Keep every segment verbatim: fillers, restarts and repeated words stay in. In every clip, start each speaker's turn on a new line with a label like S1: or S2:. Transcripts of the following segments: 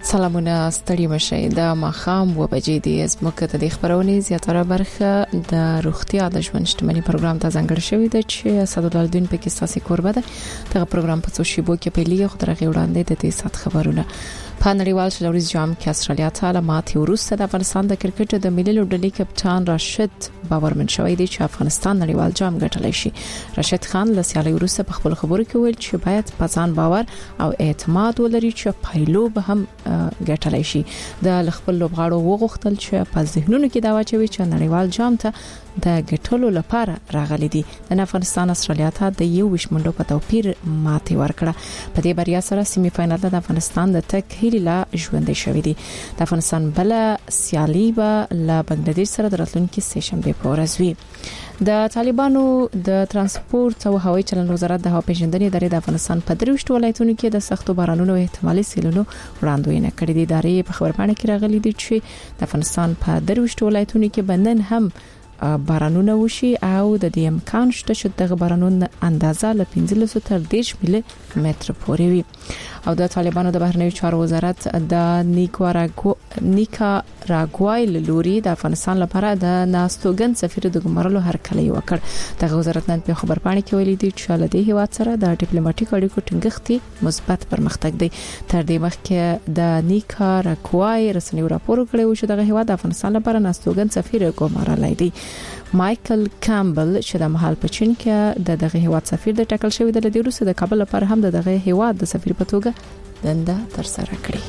S1: سلامونه ستړي مشي د مخام و بجې دی زموږ ته د خبرونې زیاتره برخه د روغتیا د ژوند شتمنۍ پروګرام ته ځانګړی شوی دی چې صدالدین پکې ستاسو کوربه ده. دغه پروګرام په څو شیبو کې پیلي خو درغه وړاندې د دې سات خبرونه په نړیوال شلوريز جام کې استرالیا ته علامات وروسته د افغانستان د کرکټ د ملي لوبډلې کپټان راشد باورمن شوی دی چې افغانستان نړیوال جام ګټلی شي. راشد خان له سیالي وروسته په خپل خبرو کې ویل چې باید په ځان باور او اعتماد ولري چې پایلو به هم ګټلی شي. د خپل لوبغاړو وغوښتل چې په ذهنونو کې دا واچوي چې نړیوال جام ته د ګټلو لپاره راغلي دي. د افغانستان استرالیا ته د یو ویش منډو په توپیر ماتې ورکړه. په دې بریا سره سیمه فائنل د افغانستان د تک هیله لا ژوندې شوې دي. د افغانستان بل سیالي به له بنگلاديش سره د راتلونکي سه شنبه په ورځ وي. د طالبانو د ترانسپورت او هوایي چلند وزارت د هوا پیژندنې ادارې د افغانستان په دروشت ولایتونو کې د سختو بارانونو احتمالي سیلونو وړاندوینه کړې دي. ادارې په خبرپاڼه کې راغلي دي چې د افغانستان په دروشت ولایتونو کې بندن هم بارانونه وشي او د دې امکان شته چې دغه بارانونو اندازه له پنځلس تر دېرش ملي متر پورې وي. او د طالبانو د بهرنیو چارو وزارت د نیکاراګو نیکاراګوای لوري د افغانستان لپاره د ناستوګن سفیر د ګمارلو هرکلی وکړ. دغه وزارت نن په خبرپاڼه کې ویلي دي چې له دې هیواد سره د ډیپلوماټیک اړیکو ټینګښت مثبت پرمختګ دی. تر دې مخکې د نیکاراګوای رسنیو راپور کړی و چې دغه هیواد د افغانستان لپاره ناستوګن سفیر ګمارلای دی. مایکل کامبل چې د محل په چین کې د دغه هیواد سفیر د ټاکل شوی د لدی روسه د کابل لپاره هم د دغه هیواد د سفیر په توګه دنده تر سره کړی.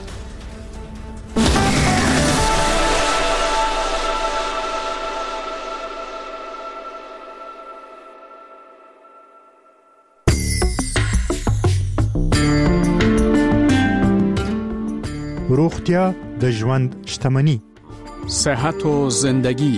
S2: روغتیا د ژوند شتمنۍ.
S3: صحت و زندگی.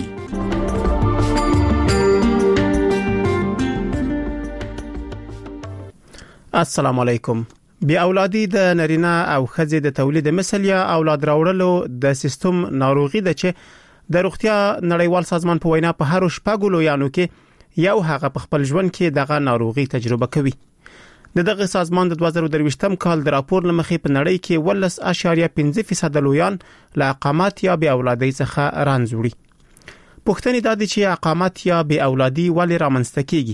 S4: السلام علیکم. بی اولادی د نارینه او ښځې د تولید مثل یا اولاد راوړلو د سیستم ناروغي ده چې د روغتیا نړیوال سازمان په وینا په هر شپږ لویانو کې یو هغه په خپل ژوند کې دغه ناروغي تجربه کوي. د دغه سازمان د دوه زره درویشتم کال د راپور لمخې په نړۍ کې ولس اشاریه پنځه فیصد لویان له اقامت یا بی اولادۍ څخه رنځ وړي. پوښتنه دا ده چې اقامت یا بی اولادي ولې رامنځته کیږي؟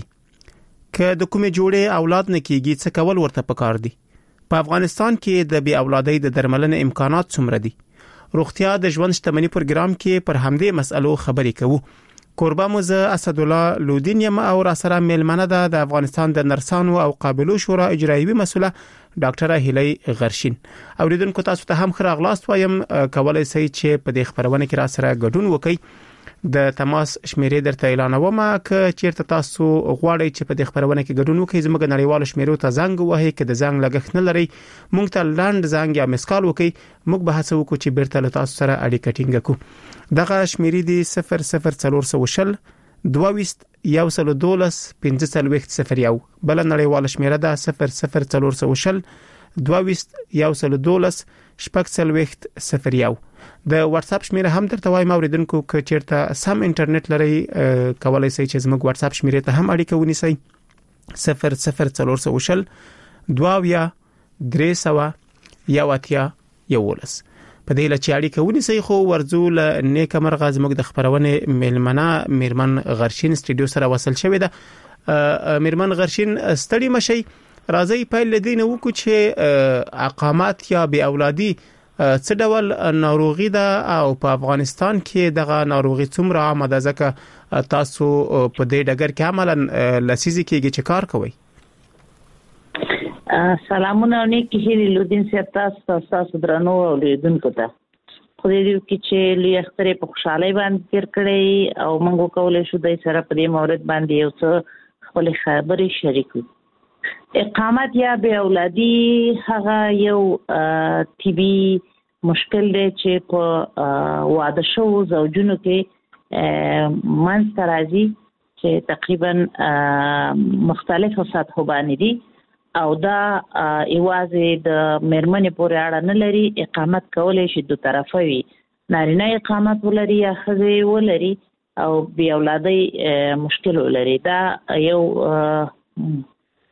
S4: که د کومې جوړې اولاد نه کیږي څه کول ورته پکار دي؟ په افغانستان کې د بی اولادۍ د درملنې امکانات څومره دي؟ روغتیا د ژوند شتمنۍ پروګرام کې پر همدې مسلو خبرې کوو. کوربه مو زه اسد الله لودین یم او را سره میلمنه ده د افغانستان د نرسانو او قابلو شورا اجرایوي مسوله ډاکټره هیلۍ غرشین. اوریدونکو تاسو ته هم ښه راغلاست وایم. کولای شئ چې په دې خبرونه کې را سره ګډون وکړئ. د تماس شمیرې درته اعلانوم که چیرته تاسو غواړئ چې په دې خبرونه کې ګډون وکړئ. زموږ نړیوال شمیرو ته زنګ ووهئ. که د زنګ لګښت نه لري موږ ته لاند زنګ یا مسکال وکړئ. موږ به هڅه وکړو چې بیرته له تاسو سره اړیکه ټینګه کړو. دغه شمیرې دي صفر صفر څلور سوه شل دوه ویشت یو سل دولس پنځه څلوېښت صفر یو. بل نړیوال شمیره ده صفر صفر څلور سوه شل دوه ویشت یو سل دولس شپږ څلوېښت صفر یو. د واتس اپ شمیره هم درته وایم اوریدونکو که چیرته سم انټرنیټ لري کولای شئ چې زموږ واتس اپ شمیره ته هم اړیکه ونیسئ. صفر صفر څلور سوه شل دوه یا درې سوه یو اتیا یولس. په دې لچې اړیکه ونیسئ. خو ورزو له نیکه مرغه زموږ د خبرونه میلمنه میرمن غرشین سټډیو سره وصل شوې ده. میرمن غرشین ستړي مشي. راځي پیل لدینه وکړو چې اقامت یا بی اولادي څه ډول ناروغي ده او په افغانستان کې دغه ناروغي څومره عامه ده ځکه تاسو په دې ډګر کې عملاً لسیزي کېږي چې کار کوي.
S5: سلامونه نیک هیلې لودین صاحب تاسو تاسو درنو اوریدونکو ته خو دې کې چې لوی اختر په خوشحالي باندې تیر کړی او موږ کولای شو د سره په دې مورد باندې یو څه خپل خبرې شریکو. اقامت یا بی اولادي هغه یو طبي مشکل دی چې په واده شوو زوجونو کې منځته راځي چې تقریبا مختلفو سطحو باندې دي او دا ایوازې د مېرمنې پورې اړه نه لري. اقامت کولای شي دو طرفه وي. نارینه اقامت ولري یا ښځې ولري او بی اولادۍ مشکل ولري. دا یو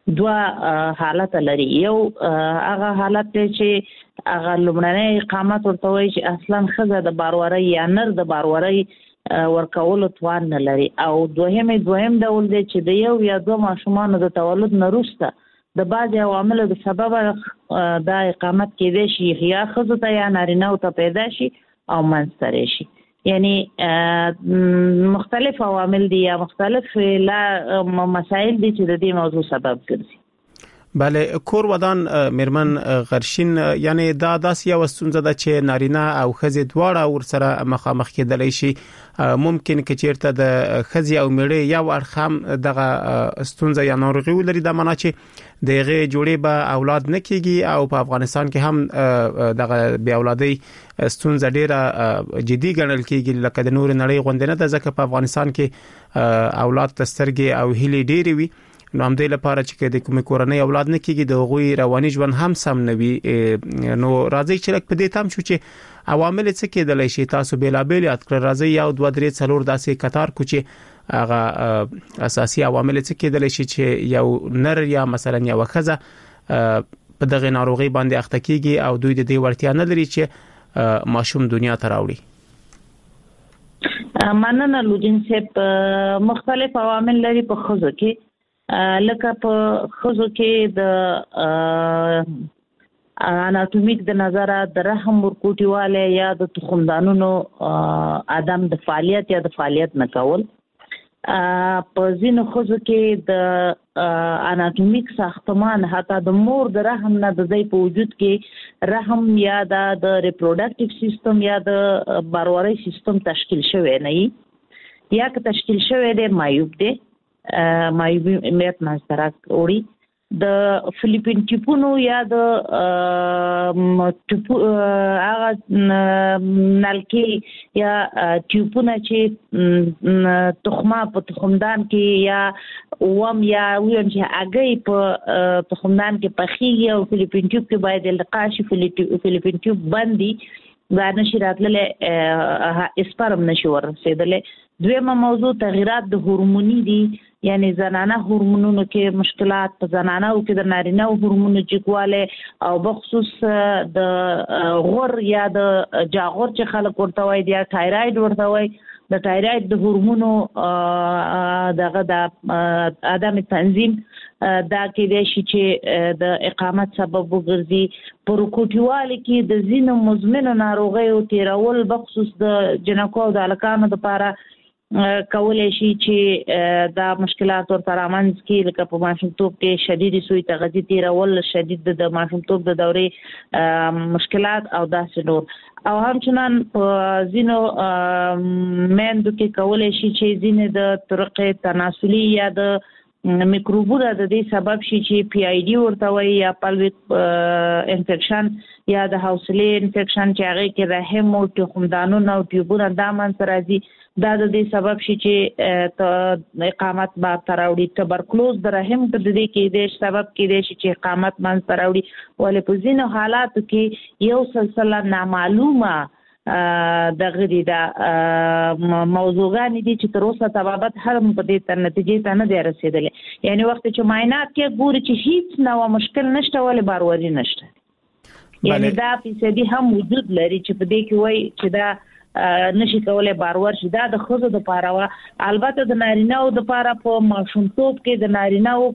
S5: دوه حالت لري. یو هغه حالت چې هغه لومړنی اقامت ورته وایي چې اصلا ښځه د باروارۍ یا نر د باروارۍ ورکولو توان نه لري، او دوهم دوهم ډول دی چې د یو یا دوه ماشومانو د تولد نه وروسته د بعضې عواملو د سببه دا اقامت کېدای شي یا ښځو ته یا نارینه‌و ته پیدا شي او منځته شي. یعنی مختلف عوامل دي یا مختلف مسائل دي چې د دې موضوع سبب ګرځي.
S4: بله، کور ودان میرمن غرشین، یعنی دا داسې یو ستونزه ده چې نارینه او ښځې دواړه ورسره مخامخ کېدلی شي. ممکن که چیرته د ښځې او میړه یو اړخ هم دغه ستونزه یا ناروغي ولري، دا معنا چې د هغې جوړې به اولاد نه کېږي، او په افغانستان کې هم دغه بې اولادۍ ستونزه ډیره جدي ګڼل کېږي لکه د نور نړۍ غوندې نه ده، ځکه په افغانستان کې اولاد ته سترګې او هیلې ډېرې وي. نو هم دې لپاره چې د کومې کورنۍ اولاد نه کېږي د هغوی رواني ژوند هم سم نه وي. نو راځي چې لږ په دې تم شو چې عوامل څه کېدلی شي. تاسو بېلابېل یاد کړئ، راځي یو دوه درې څلور داسې کتار کو چې هغه اساسي عوامل څه کېدلی شي چې یو نر یا مثلا یو ښځه په دغه ناروغي باندې اخته کېږي او دوی د دې وړتیا نه لري چې ماشوم دنیا ته راوړي.
S5: مننه لودین صاحب. مختلف عوامل لري په ښځو کې، لکه په ښځو کې د اناتومیک د نظره د رحم ورکوټیواله یا د تخمدانونو عدم د فعالیت یا د فعالیت نه کول. په ځینو ښځو کې د اناتومیک ساختمان حتی د مور د رحم نه د دوی په وجود کې رحم یا د ریپروډکټیو سیستم یا د باروارۍ سیستم تشکیل شوی نه وي، یا که تشکیل شوی دی مایوب دی، مایوبیت منځته راوړي. د فلیپین ټیپونو یا د هغه نلکې یا ټیوپونه چې تخمه په تخمدان کې یا وم یا ویم چې هګۍ په تخمدان کې پخېږي او فلیپین ټیوب کې باید التقا شي، فلیپین ټیوب بندي دا نشي راتللی، اسپرم نشي ورسېدلی. دویمه موضوع تغییرات د هورموني دي، یعنی زنانه هورمونونو کې مشکلات، په زنانه‌و کې د نارینه هورمونو جګوالی او بخصوص د غور یا د جاغور چې خلک ورته وایي یا تایراید ورته وایي، د تایراید د هورمونو دغه د عدم تنظیم دا کېدای شي چې د اقامت سبب وګرځي. په رکوټیوالي کې د ځینو مزمنو ناروغیو تیرول بخصوص د جنکو او د هلکانو دپاره کولای شي چې دا مشکلات ورته رامنځ کړي، لکه په ماشومتوب کې شدید سوی تغذیه تیرول، شدید د ماشومتوب د دورې مشکلات او داسې نور. او همچنان په ځینو میندو کې کولای شي چې ځینې د طرق تناسلي یا د میکروبونه د دې سبب شي چې پی آی ډي ورته وایي یا پلویک انفیکشن یا د حوصلې انفیکشن چې هغې کې رحم او تخمدانونه او ټیوبونه دا منځته راځي، دا د دې سبب شي چې اقامت بارته راوړي. تبرکلوز د رحم د دې کې سبب کېدای شي چې اقامت منځته راوړي، ولې په ځینو حالاتو کې یو سلسله نامعلومه دغه دي دا موضوعګانې دي چې تر اوسه طبابت هم په دې تر نتیجې ته نه دی رسېدلی. یعنی وخت چې معاینات کې ګوري چې هیڅ نوع مشکل نشته ولې بارواري نشته، یعنی دا فیصدي هم وجود لري چې په دې کې وایي چې دا نشي کولای باروار شي. دا د ښځو دپاره وه. البته د نارینه‌و دپاره په ماشومتوب کې د نارینه‌و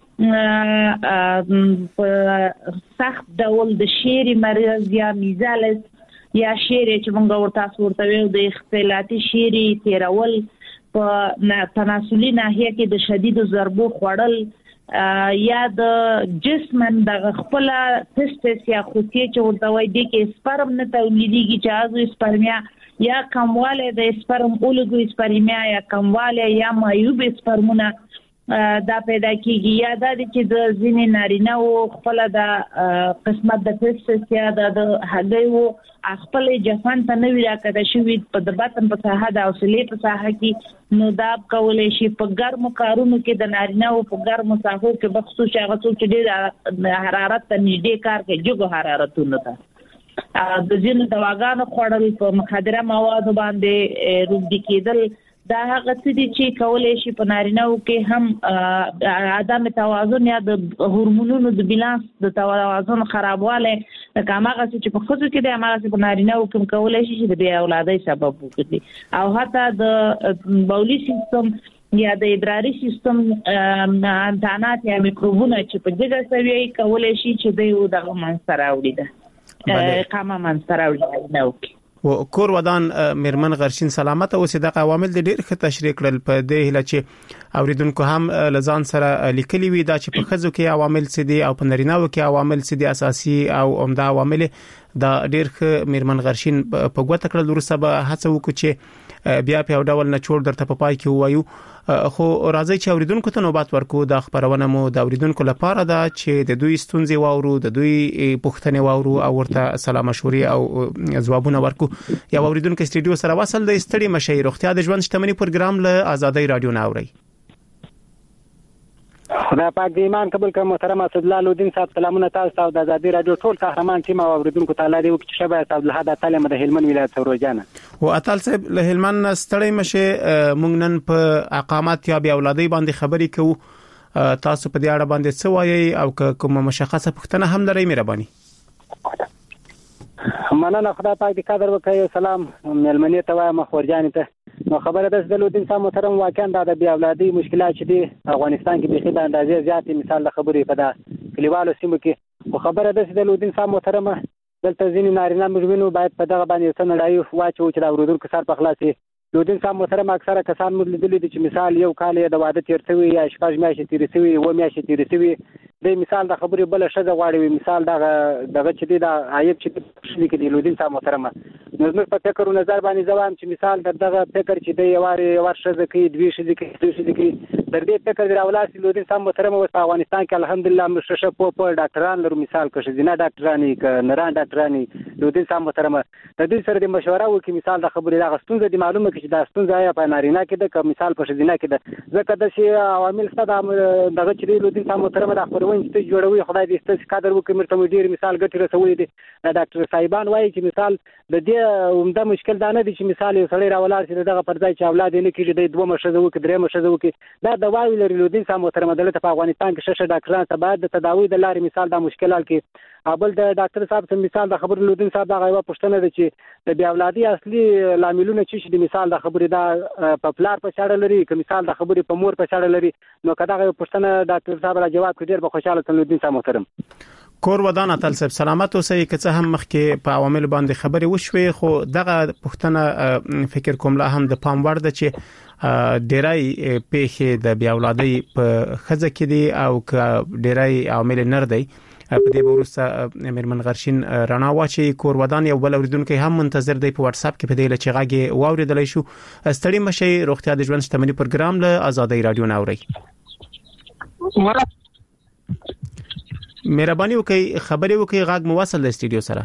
S5: په سخت ډول د شیري مرض یا میزالس یا شیری چې موږ ورته ورته ویو د اختلالاتي شیری تیرول، په تناسلي ناحیه کې د شدیدو ضربو خوړل، یا د جسمن د خپل تستس یا خوتیه چې ورته وایي دې کې سپرم نه تولیدېږي، چې ازو سپرمیا یا کموالی د سپرم اولګو سپرمیا یا کموالی یا معیوب سپرمونه دا پیدا کیږي، یا دا چې د ځینې نارینه‌و خپل د قسمت د تستس یا د هګیو خپل جسم ته نوی راکده شوي په د باطن په ساحه د حوصلې په ساحه کې، نو دا کولی شي په ګرمو کارونو کې د نارینه‌و په ګرمو ساحو کې بخصوص هغه څوک چې ډېر حرارت ته نږدې کار کوي، جګو حرارتونو ته د ځینو دواګانو خوړل، په مخدره موادو باندې روږدي کېدل، دا هغه څه دي چې کولای شي په نارینه‌و کې هم عدم توازن یا د هورمونونو د بیلانس د توازن خرابواله د کماغه چې په خصوص کې د هغه په نارینه‌و کې کولای شي چې د بیا اولادۍ سبب وکړي او حتی د بولی سیستم یا د ادراري سیستم انتانات یا میکروبونه چې په دغه سویې کولای شي چې د یو دغه منځ راوړي ده قامه منځ راوړي نو
S4: و کور ودان مرمن غرشین سلامت او صدق عوامل د ډیر ښه تشریح کړل په دې هله چې اوریدونکو هم لزان سره لیکلي وي دا چې په خزو کې عوامل څه دي او په نارینه‌و کې عوامل څه دي اساسي او عمده عوامل دا ډیر ښه مرمن غرشین په ګوته کړل ورسره به هڅه وکړو چې بیا په ډول نه چور درته په پای کې وایو خو راځي چې اوریدونکو ته نوبات ورکو د خبرونه مو د اوریدونکو لپاره دا چې د دوی ستونزې واورو د دوی پوښتنې واورو او ورته سلام مشورې او ځوابونه ورکو یا اوریدونکو استډیو سره وصل د استړي مشي روغتیا د ژوند شتمنۍ پروګرام له آزادۍ رادیو ناوړي
S6: خدای پاک دې ایمان قبول کړي. محترم اسدالله لودین صاحب سلامونه تاسو ته د آزادۍ رادیو ټول قهرمان ټیم او اوریدونکو تعالی دې وکړي شبه عبدالحد تعالی د هلمند ولایت ثروجانه
S4: او اتل صاحب له هلمند ستړی مشه مونږ نن په اقامت یا بیا اولادۍ باندې خبرې کوو تاسو په دې اړه باندې څه وایي او کوم مشخصه پوښتنه هم لرئ مهرباني
S6: مننه. خدای پاک دې قدر وکړي. سلام ملمنې ته وایم خورجان ته نو خبره ده د لودین صاحب محترم واقعا د بیا اولادۍ مشکلات چې دي افغانستان کې به د اندازې زیاتې مثال خبرې په دا کلیوالو سیمو کې خو خبره ده د لودین صاحب محترم دلته ځینې نارینه مجبورینو باید په دغه باندې څه نړۍ واچو چې د اوریدونکو سر په خلاصي لودین صاحب محترم اکثره کسان مو لیدلي دي چې مثال یو کال د واده تیر شوی یا شپږ میاشتې تیر شوی و میاشتې تیر شوی د مثال د خبرې بل شګه غواړي مثال دغه دغه چې دی د عیب چې شي کې لودین صاحب محترم نو زموږ په فکر او نظر باندې ځوام چې مثال دغه فکر چې دی یواري یوار شګه کې دوی شي کې دوی شي کې در دې فکر دی راولاسي لودین صاحب محترم او په افغانستان کې الحمدلله مشرشه په په ډاکټران لرو مثال کې زینا ډاکټرانی ک نران ډاکټرانی لودین صاحب محترم د دې سره د مشوره وکي مثال د خبرې د غستون د معلومه کې د غستون ځای په نارینه کې د مثال په زینا کې د ځکه د شی عوامل ستاسو دغه چې لودین صاحب محترم د خبرونه چې جوړوي خدای دې ستاسو قدر وکړي مرته ډیر مثال ګټي رسولي دي د ډاکټر صاحبان وایي چې مثال د دې عمده مشکل دا نه دي چې مثال یو سړی راولار چې دغه پرځای چې اولاد نه کیږي د دوه مشزه وکړي درې مشزه وکړي دا دواوی لري لودین صاحب محترم دلته په افغانستان کې ششه ډاکټران سبا د تداوی د لارې مثال د مشکلات کې ابل د ډاکټر صاحب څخه مثال د خبر لودین صاحب دا غوښتنه پوښتنه ده چې د بیا اولادي اصلي لاملونه چې د مثال د خبرې دا په پلار په شاړه لري که مثال د خبرې په مور په شاړه لري نو کدا غو پوښتنه ډاکټر صاحب را جواب کړي ډیر به خوشاله تل لودین صاحب محترم
S4: کور ودان اتل صاحب سلامت اوسئ که څه هم مخکې په عوامل باندې خبرې وشوي خو دغه پوښتنه فکر کوم لا هم د پام وړ ده چې ډیرای پیښې د بیا اولادي په خزه کې دي او که ډیرای عوامل نر دی په دې ورسته مرمن غرشین رانا واچي کور ودان یو بل اوریدونکو هم منتظر دی په واتس اپ کې په دې لچې غاګي واوریدل شو ستړي مشي روغتیا د ژوند شتمنۍ پروګرام له آزادۍ رادیو ناوړي مهرباني وکړئ خبرې وکړئ غاګ مو وصل د استډیو سره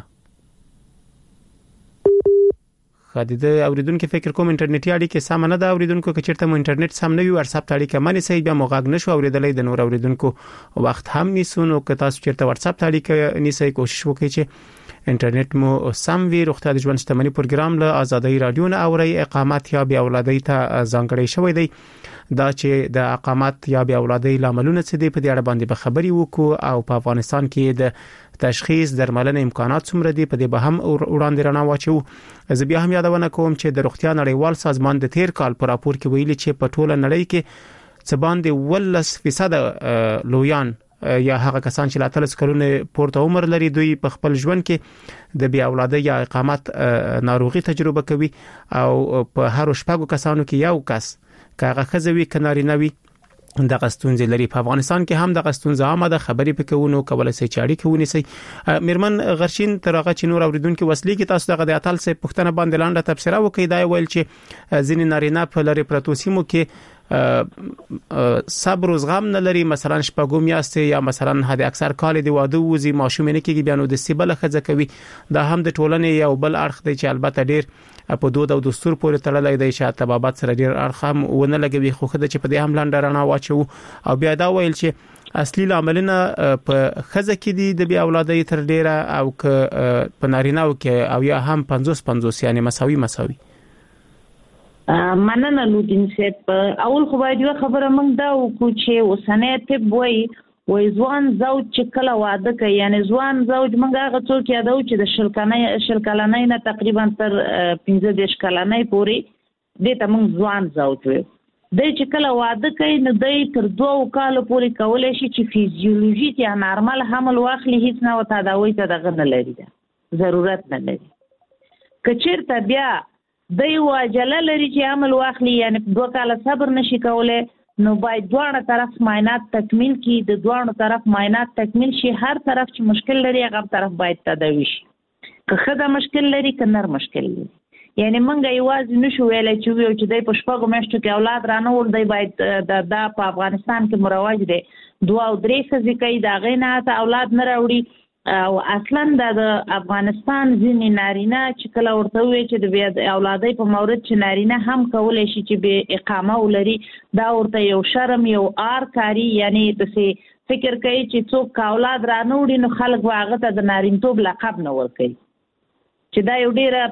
S4: خدای اوریدونکو فکر کوم انټرنیټي اړیکه سم نه ده اوریدونکو که چیرته مو انټرنیټ سم نه وي واتس اپ اړیکه مانی صحیح بیا مو غاګ نشو اوریدلې د نور اوریدونکو وخت هم نیسونو که تاسو چیرته واتس اپ اړیکه نیسئ کوشش وکړئ چې انټرنیټ مو سم وي روغتیا د ژوند شتمنۍ پروګرام له آزادۍ رادیو نه اوري اقامت یا بیا اولادۍ ته ځانګړی شوی دی دا چې د اقامت یا بیا اولادۍ لاملونه څه دي په دې اړه باندې به خبري وکړو او په افغانستان کې د تشخیص درملنه امکانات څومره دي په دې به هم وړاندې رڼا واچو زه بیا هم یادونه کوم چې د روغتیا نړیوال سازمان د تیر کال په راپور کې ویلي چې په ټوله نړۍ کې څه باندې ولس فیصد لویان یا هغه کسان چې لاتلس کلونه پورته عمر لري دوی په خپل ژوند کې د بیا اولادۍ یا اقامت ناروغي تجربه کوي او په هر شپږو کسانو کې یو کس کاغه خزوي کنارینوي د غستونځ لري په افغانستان کې هم د غستونځ عامه د خبرې پکونو کولای شي چاړي کوي سي مرمن غرشین ترغه چې نور اوریدونکو وسلې کې تاسو دغه د اتل سه پښتنه باندې لاندې تبصره وکي دا ویل چې ځینې نارینه په لری پروتوسیمو کې صبر او زغم نه لري مثلا شپږو میاشتې یا مثلا هدا اکثر کال دی واده وزي ماشومینه کې بیانو د سیبل خزه کوي دا هم د ټولنې یو بل اړخ دی چې البته ډیر په دود او دستور پورې تړلای دی چې تبابات سره ډیر اړخم ونه لګوي خو خدای چې په دې هم لاندې رڼا واچو او بیا دا ویل چې اصلي لاملونه په خزه کې دي د بیا اولادۍ تر ډیره او ک په نارینه‌و کې او یا هم پنځوس پنځوس یعنی مساوي مساوي
S5: مننه لودین صاحب. اول خو باید یو خبره موږ دا وکړو چې اوسنی طب وایي وایي ځوان زوج چې کله واده کوي، یعنی ځوان زوج موږ هغه څوک یادوو چې د شل کلنۍ شل کلنۍ نه تقریبا تر پنځه دېرش کلنۍ پورې دې ته موږ ځوان زوج وایو. دی چې کله واده کوي نو دی تر دوه کالو پورې کولی شي چې فیزیولوژیک یا نارمل حمل واخلي، هیڅ نه تداوی ته دغه نه لري، ضرورت نه لري. که چېرته بیا دی عجله لري چې عمل واخلي، یعنی دوه کاله صبر نشي کولی، نو باید دواړه طرف معاینات تکمیل کړي. د دواړو طرف معاینات تکمیل شي، هر طرف چې مشکل لري هغه طرف باید تداوي شي. که ښځه مشکل لري که نر مشکل لري، یعنی موږ یوازې نشو ویلی چې ویو چې دی په شپږو میاشتو کې اولاد رانه وړ، دی باید دا په افغانستان کې مروج دی دوه او درې ښځې کوي، د هغې نه هته اولاد نه راوړي. او اصلا د افغانستان ځینې نارینه چې کله ورته ووایي چې د بې اولادۍ په مورد چې نارینه هم کولی شي چې بې اقامه ولري، دا ورته یو شرم یو آر کاري، یعنی داسې فکر کوي چې څوک که اولاد رانه وړي نو خلک به هغه ته د نارینتوب لقب نه ورکوي، چې دا یو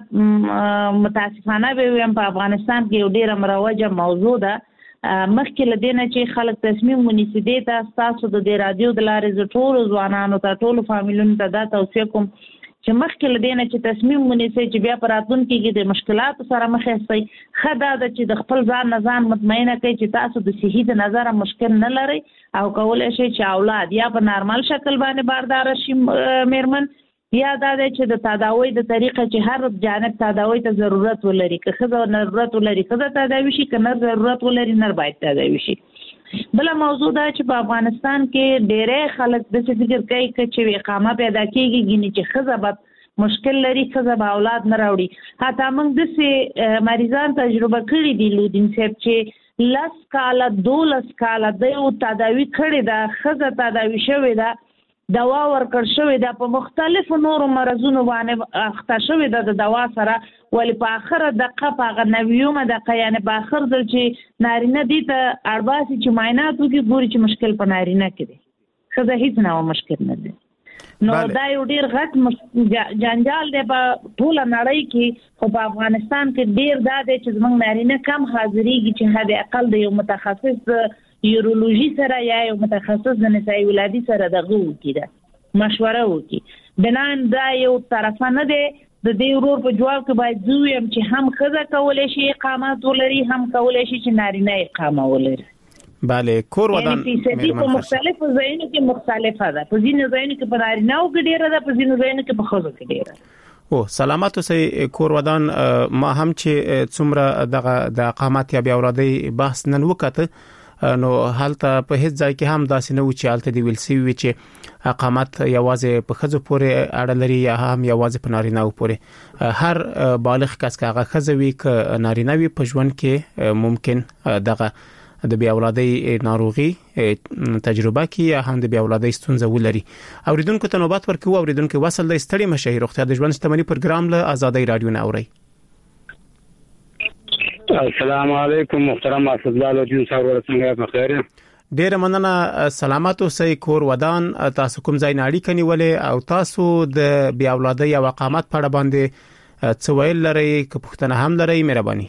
S5: ډېره متاسفانه به ویم په افغانستان کې یو ډېره مروجه موضوع ده. مخکې له دې نه چې خلک تصمیم ونیسي، دې ته ستاسو د دې راډیو د لارې زه ټولو ځوانانو ته ټولو فامیلونو ته دا توصیه کوم چې مخکې له دې نه چې تصمیم ونیسئ چې بیا په راتلونکي کې د مشکلاتو سره مخ یاستئ، ښه دا ده چې د خپل ځان نه ځان مطمئنه کړئ چې تاسو د صحي د نظره مشکل نه لرئ او کولی شئ چې اولاد یا په نارمل شکل باندې بارداره شي میرمن، یا دا دی چې د تداوی د طریقه چې هر جانب تداوی ته ضرورت ولري، که ښځه ضرورت ولري ښځه تداوي شي، که نر ضرورت ولري نر باید تداوي شي. بله موضوع دا چې په افغانستان کې ډېری خلک داسې فکر کوي که چې اقامه پیدا کېږي ګینې چې ښځه به مشکل لري، ښځه به اولاد نه راوړي. حتی موږ داسې مریضان تجربه کړي دي لودین صاحب چې لس کاله دولس کاله دی تداوي کړې ده، ښځه تداوي شوې ده، دوا ورکړ شوې ده، په مختلفو نورو مرضونو باندې اخته شوې ده د دوا سره، ولې په آخره دقه په هغه نویومه دقه یعنی په آخر ځل چې نارینه دې ته اړباسي چې معاینات وکړي ګوري چې مشکل په نارینه کې دی، ښځه هېڅ نه مشکل نه دی. نو دا یو ډېر غټ جنجال دی په ټوله نړۍ کې، خو په افغانستان کې ډېر دا دی چې زموږ نارینه کم حاضرېږي چې حد اقل د یو متخصص یورولوژي سره یا یو متخصص د نسایي ولادي سره دغه وکړي، ده مشوره وکړي. بنان دا یو طرفه نه دی. د دې ورور په جواب کې باید زه ویم چې هم ښځه کولی شي اقامت ولري، هم کولی شي چې نارینه اقامه ولري.
S4: بله کور ودان
S5: په مختلفو ځایونو کې مختلفه ده، په ځینو ځایونو کې په نارینه‌و کې ډېره ده، په ځینو ځایونو کې په ښځو کې ډېره ده.
S4: او سلامات اوسئ کور ودان. ما هم چې څومره دغه د اقامت یا بیا اولادۍ بحث نن وکړه، نو حالته په هیڅ ځای کې هم داسې نه و چې حالته دی ویل سی وي چې اقامت یوازې په ښځو پورې اړه لري یا هم یوازې په نارینه‌و پورې. هر بالغ کس که هغه ښځه وي که نارینه وي په ژوند کې ممکن دغه د بیا اولادۍ ناروغي تجربه کوي یا هم د بیا اولادۍ ستونزه ولري. اوریدونکو ته نوبت ورکوو. اوریدونکو وصل د ستړي مشه روغتیا د ژوند شتمنۍ پروګرام له آزادۍ رادیو نه اوري.
S7: السلام علیکم محترم اسدالله لودین صاحب، څنګه په خیر؟
S4: ډیر مننه. سلامات اوسئ کور ودان. تاسو کوم ځای نه اړیکه نیولې او تاسو د بیا اولادۍ او اقامت په اړه باندې څه ویل لرئ که پوښتنه هم لرئ مهرباني.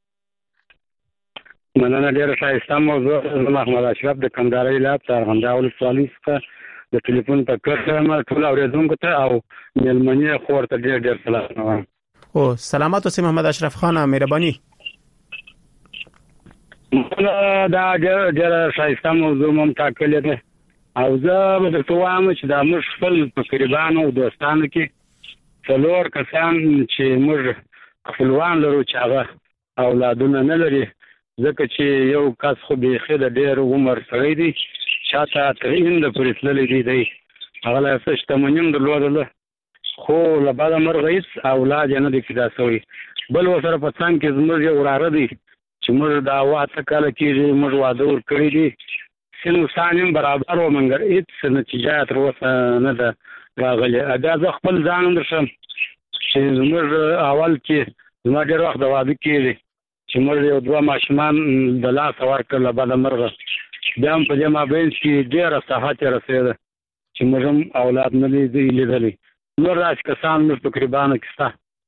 S7: مننه، ډیر ښایسته موضوع. محمد اشرف د کندهار ولایت څرګنده ولسوالۍ څخه د ټلیفون په کړه ټول اوریدونکو ته او مېلمنې خور ته ډیر ډیر سلام وایم.
S4: او سلامات اوسئ محمد اشرف خان، مهرباني.
S7: دا ډېر ښایسته موضوع مم ټاکلې ده او زه به درته وایم چې دا موږ خپل تقریبانو او دوستانو کې څلور کسان چې موږ خپلوان لرو چې هغه اولادونه نه لري، ځکه چې یو کس خو بیخي د ډېر عمر سړی دی، چاته تر هند پورې تللی دی، دی هغه لا څه شتمني هم درلودله خو له بده مرغه هېڅ اولاد یې نه دی پیدا شوی. بل ورسره په څنګ کې زموږ یو وراره دی چې موږ دا اوه اته کاله کېږي موږ واده ورکړی دی، سن و سان هم برابر و، مګر هېڅ نتیجه تر اوسه نه ده راغلې. بیا زه خپل ځان هم درښم چې زموږ اول کې زما ډېر وخت د واده کېږي چې موږ یو دوه ماشومان د لاسه ورکړل له بده مرغه، بیا هم په دې مابین کې ډېره صحت یې رسېده چې موږ هم اولاد نه دی لیدلی. نور داسې کسان موږ تقریبا کې شته.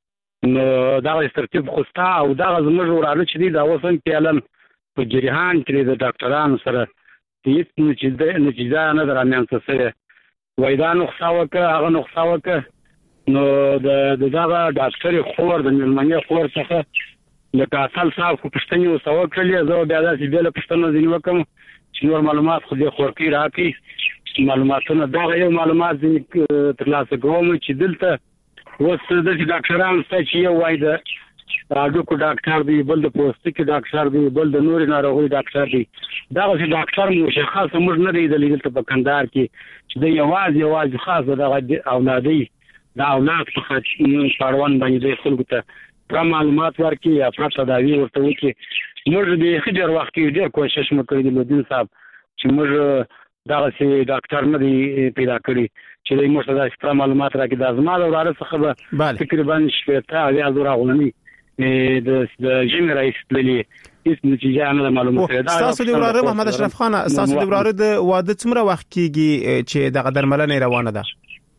S7: نو دا ترتیب خوستا او دا زموږ وراره چې دی دا وسن پیلن په جریان کې د ډاکټرانو سره هیڅ نتیجه نتیجه نه درامنځته شوه وای دا نقصا وکړه هغه نقصا وکړه نو د دغه ډاکټر خور د ملمنې خور څخه لکه اصل صاحب خو پښتني وسو کړلې زه بیا داسې بل پښتنو ځین وکم چې نور معلومات خو دې خورکی راکې معلوماتونه دا یو معلومات ځین ترلاسه کوم چې دلته اوس د ډاکټرانو څخه چې یو وای د راډیو ډاکټر دی بل د پوستکي ډاکټر دی بل د نوري ناروغي ډاکټر دی دا چې ډاکټر مشخص موږ نه دی د لیدل په کندهار کې چې د یواز یواز خاص د اولادي دا اولاد په خاطر باندې د خلکو ته پر معلومات ورکړي یا پر تداوی ورته وکړي موږ د خجر وخت کې ډېر کوشش وکړو د لودین صاحب چې موږ دا چې ډاکټر نه دی پیدا کړی چې د موږ د پر معلومات راکړي د ازمال وراره څخه به تقریبا شپږ یا زره غونی د د جیم رئیس للی هیڅ نتیجه نه معلومه ده.
S4: تاسو د وراره محمد اشرف خان تاسو د وراره د واده څومره وخت کیږي چې د درملنې روانه ده؟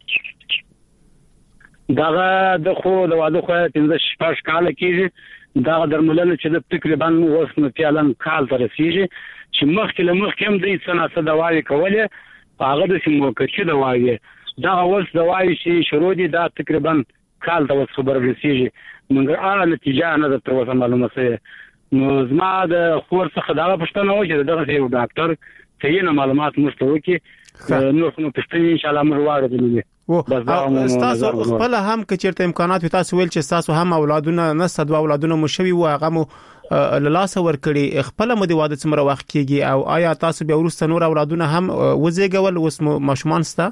S7: دا د خو د واده خو پنځه شپږ کال کېږي دا درملنه چې د تقریبا اوس نو پیالن کال تر رسیږي چې مخکې له مخکې هم د څه دواوی کولې هغه د سیموکچې دواوی دا اوس دواوی چې شروع دي دا تقریبا کال ته خبر رسیږي موږ اړه نتیجه نه تر اوسه معلومه سي نو زما د خور څخه دا پښتنه و چې دغه یو ډاکټر صحیح معلومات مستوي نو نو پښتني ان شاء الله موږ واړو
S4: او تاسو خپل هم که چیرته امکانات تاسو ویل چې تاسو هم اولادونه نه صدوا اولادونه مو شوي و هغه مو لاس ور کړی خپل مو د واده څومره وخت کیږي او آیا تاسو به ورسته نور اولادونه هم وزېګول اوس ماشومان ستا؟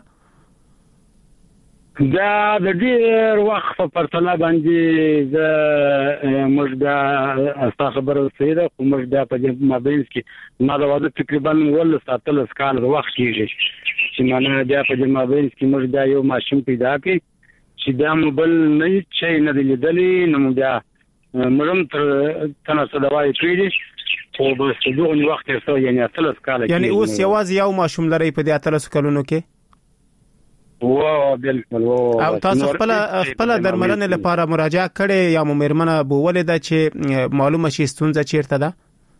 S7: دا د ډیر وخت په پرتله باندې د مجدا استا خبره سیده خو مجدا په دې مابین کې ما دا واده تقریبا ول ساتل سکال وخت کیږي چې معنا دا په دې مابین کې مجدا یو ماشوم پیدا کړي چې دا موبایل نه چې نه لیدلې نو دا مرم تر تنه دوايي کړی خو بس دغه وخت یې سو یعنی اتل سکال
S4: یعنی اوس یوازې یو ماشوم لري په دې اتل سکالونو کې؟
S7: واو بالکل
S4: او تاسو خپل خپل درملنه لپاره مراجعه کړې یا مېرمنه بوولې ده چې معلومه شي ستونزه چیرته ده؟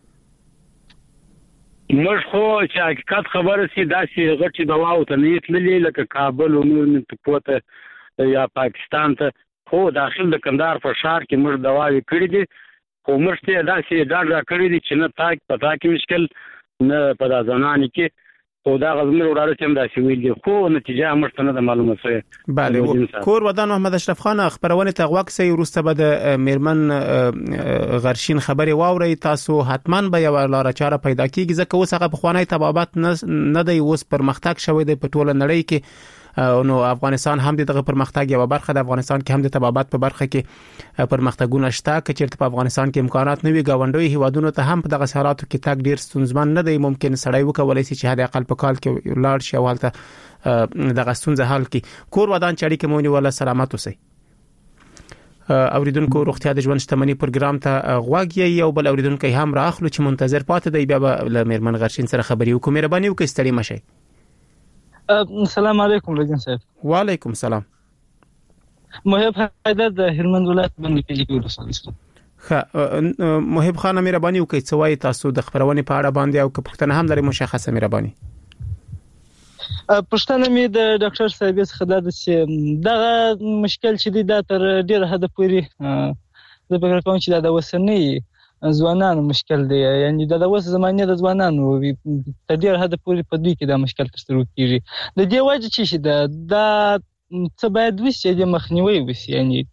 S7: موږ خو چې حقیقت خبره سي داسې غټي دواو ته نیت للی لکه کابل او نور پوته یا پاکستان ته خو داخل د کندهار په شهر کې موږ دواوی کړې دي خو موږ ته داسې ډاډ کړی دي چې نه تاک پتا کې مشکل نه په ځانانی کې خو دا غزمر وراره چې دا شویل دي خو نتیجه مرته نه معلومه شوه.
S4: بله کور ودان محمد اشرف خان خبرونه تغواک سي ورسته به د میرمن غرشین خبري واوري تاسو حتمان به یو لار چاره پیدا کیږي ځکه اوس هغه په خوانی تبابت نه دی اوس پرمختګ شوی دی په ټوله نړۍ کې نو افغانستان هم دغه پرمختګ یو برخه د افغانستان کې هم د تبابت په برخه کې پرمختګونه شته چې چیرته په افغانستان کې امکانات نه وي غونډوي هیوادونو ته هم په دغه سراتو کې تاګ ډیر ستونزمن نه دی ممکن سړی وکولای شي چې هدا اقل په کال کې لاړ شي او حالت دغه ستونزه حل کړي. کور ودان چړي کې مونږ ولا سلامات اوسئ. اوریدونکو روغتیا د ژوند شتمنۍ پروګرام ته غواګي یو بل اوریدونکو هم راخلو چې منتظر پاتې دی بیا له میرمن غرشین سره خبري وکړو. مهرباني وکړئ ستړي مشئ.
S8: السلام علیکم لجن صاحب.
S4: وعلیکم السلام.
S8: محب حیدر د هلمند ولایت باندې پیږي ورسول.
S4: ښه محب خان مهرباني وکړئ څه وایي تاسو د خبرونه په اړه باندې او پښتنه هم لري مشخصه مهرباني.
S8: پښتنه مې د ډاکټر صاحب څخه د چې دغه مشکل چې دی دا تر ډیر حد پورې د فکر کوم چې د وسنۍ ځوانانو مشکل دی یعنی د اوس زمانه د ځوانانو تر ډیر حد پورې په دوی کې دا مشکل تر کیږي د دې وجه چې شي دا څه باید وشي د مخنیوي وشي یعنی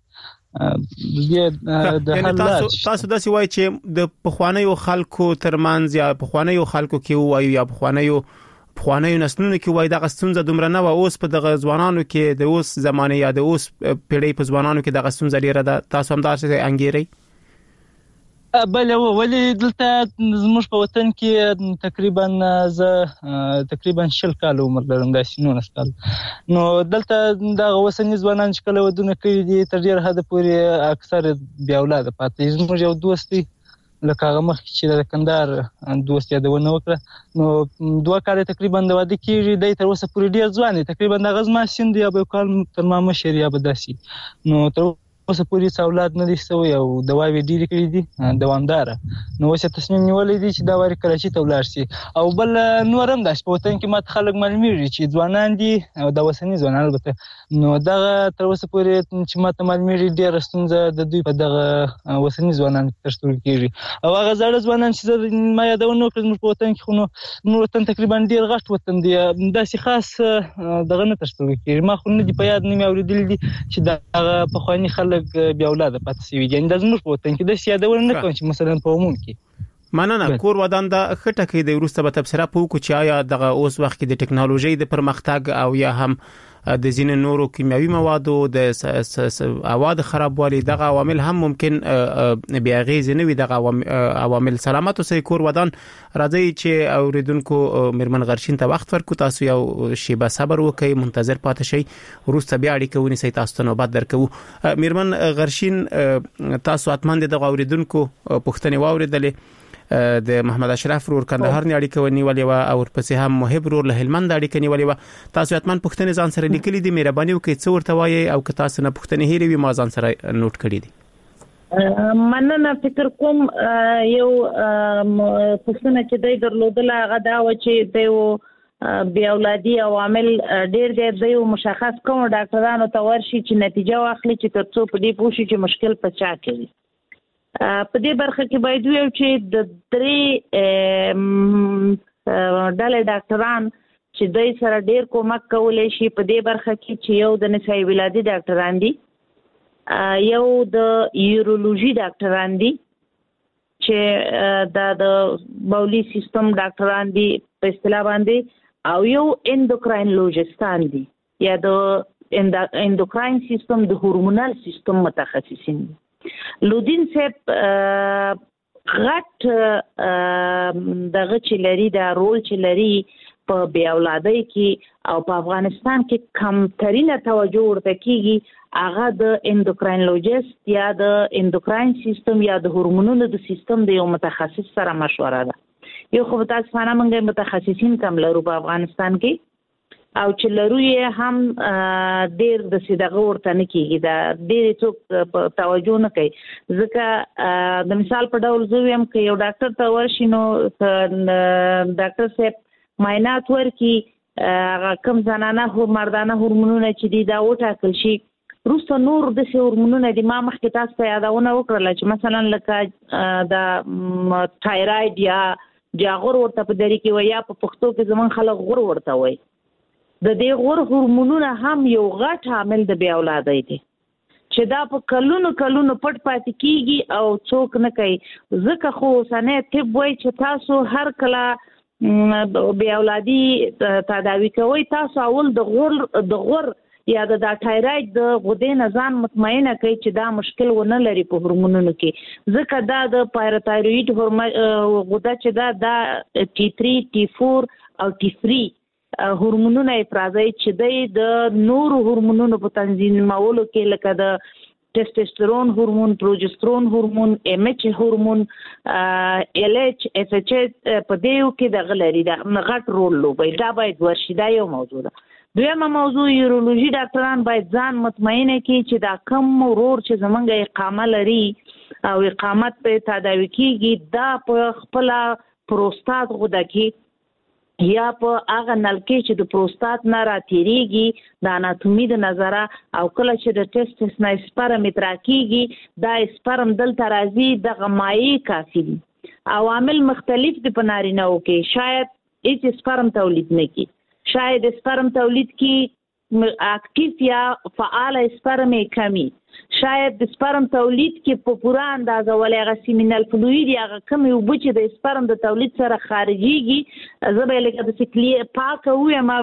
S8: د
S4: تاسو تاسو د سوي چې د پخوانیو خلکو ترمنځ یا پخوانیو خلکو کې وایي یا پخوانیو پخوانیو نسلونو کې وایي دغه ستونزه دومره نه و اوس په دغه ځوانانو کې د اوس زمانه یا د اوس پیړۍ په ځوانانو کې دغه ستونزه ډیره ده تاسو هم دا څه انګیرئ؟
S8: بله ولی دلته زموږ په وطن کې تقریبا زه تقریبا شل کال عمر لرم داسې نولس کال نو دلته د وسنۍ ځوانان چې کله ودونه کوي دي تر ډیر حد پورې اکثر بیا اولاد پاتې زموږ یو دوست دی لکه هغه مخکې چې د کندهار دوست یادونه وکړه نو دوه کال تقریبا د واده کېږي دی تر اوسه پورې ډیر ځوان دی تقریبا د غزما سیند یا به کال تر ما مشر یا به داسې نو تر اوس پورې اولاد نه دي سوی او دواوی ډیری کړی دي دوامدار نو اوس تصمیم نیولې دي چې دا وری کراچي ته ولاړ شي او بل نور هم د شپوتن کې مات خلک معلومیږي چې ځوانان دي او د وسنی ځوانان البته نو دا تر اوسه پورې چې مات معلومیږي ډیر ستونزه د دوی په دغه وسنی ځوانان ترشتول کیږي او هغه زړه ځوانان چې ما یادونه کړم په وطن کې خو نو وطن تقریبا ډیر غټ وطن دی داسې خاص دغه نه ترشتول کیږي ما خو نه دی په یاد نه مې اوریدل دي چې دا په خواني خلک بیا اولاد پاتې شي یعنی د زموږ په وطن کې د سیادول نه کوم چې مثلا په عموم کې
S4: مننه کور ودان د خټه کې د ورسته به تبصره پوکو چې آیا دغه اوس وخت کې د ټکنالوژي د پرمختګ او یا هم د زین نورو کیمیاوي موادو د اواد خرابوالي دغه عوامل هم ممکن بیا غیز نه وي دغه عوامل سلامت او سې کور ودان راځي چې اوریدونکو مرمن غرشین ته وخت ورکو تاسو یو شیبه صبر وکړئ منتظر پاتې شئ ورسته بیا اړیکه ونیسئ تاسو ته نوبت درکو مرمن غرشین تاسو اتمن دغه اوریدونکو پښتني واوریدلې د محمد اشرف رور کندهار نه اړیکه ونیولې و او ورپسې هم محب رور له هلمند اړیکه نیولې و تاسو اتمن پښتني ځان سره لیکلي دي مهرباني وکړئ څو ورته وایي او که تاسو نه پښتني هېری وي ما ځان سره نوٹ کړی دي
S5: مننه فکر کوم یو پښتنه چې دای درلودل هغه دا و چې د بیا اولادي عوامل ډیر ډیر دی مشخص کوم ډاکټرانو ته ورشي چې نتیجه واخلي چې ترڅو په دې پوښي چې مشکل پچا کوي په دې برخه کې باید ویو چې د درې ډلې ډاکټران چې دوی سره ډیر کومک کولای شي په دې برخه کې چې یو د نسایي ولادي ډاکټران دي یو د یورولوژي ډاکټران دي چې د بولی سیستم ډاکټران دي په اصطلاح باندې او یو اندوکراینولوژستان دي یا د اندوکراین سیستم د هورمونال سیستم متخصصین دي لودین صاحب غټ دغه چې لري دا رول چې لري په بیا اولادۍ کې او په افغانستان کې کمترینه توجه ورته کیږي هغه د اندوکراینولوژیست یا د اندوکراین سیستم یا د هورمونونو د سیستم د یو متخصص سره مشوره ده یو خو تاسو فانا موږ متخصصین کم لرو په افغانستان کې او چې لرو یې هم ډیر د سیدغه ورته نه کیږي دا ډیر څوک توجه نه کوي ځکه د مثال په ډول زه یم چې یو ډاکټر ته ورشي نو ډاکټر صاحب معاینات ورکي هغه کوم زنانه هو مردانه هورمونونه چې دي دا وټاکل شي روسته نور د هورمونونه د ما مخکې تاسو ته یادونه وکړل چې مثلا لکه د تایراید یا جاغور ورته په دری کې ویا په پښتو کې زمون خلک غور ورته وای د دې غور هورمونونه هم یو غټ عامل د بیا اولادۍ دي چې دا په کلونو کلونو پټ پاتې کیږي او څوک نه کوي ځکه خو سنه طب وای چې تاسو هر کله بیا اولادي تداوی کوي تاسو اول د غور د غور یا د تایراید د غدې نظام مطمئنه کوي چې دا مشکل ونه لري په هورمونونو کې ځکه دا د پاراتایروید هورمون غده چې دا د ټي تھری ټي فور او ټي تھری هورمونونه افرازي چې د نور هورمونونو په تنظیمولو کې لکه د ټسټوستيرون هورمون پروجسترون هورمون ام ایچ هورمون ال ایچ اف ایچ په دیو کې د غلري دا غټ رول لوبي دا باید ورشي دا یو موضوع ده دویمه موضوع یورولوژي ډاکټران باید ځان مطمئنه کړي چې دا کم ورور چې زمونږه اقامه لري او اقامت په تداوی کېږي دا په خپل پروستات غوډه کې یا په هغه نلکې چې د پروستات نه راتېریږي د اناتومي د نظره او کله چې د ټیسټس نه سپرم اتراکیږي دا سپرم دلته راځي د غمایي کافي دي عوامل مختلف دي په نارینه‌و کې شاید هیڅ سپرم تولید نه کی شاید سپرم تولید کی اکټیو یا فعال سپرم کمی شاید د سپرم تولید کې په پوره اندازه ولې سیمینال فلوید یا کوم یو بچ د سپرم د تولید سره خارجيږي زبې لکه د سکلی پاک او ما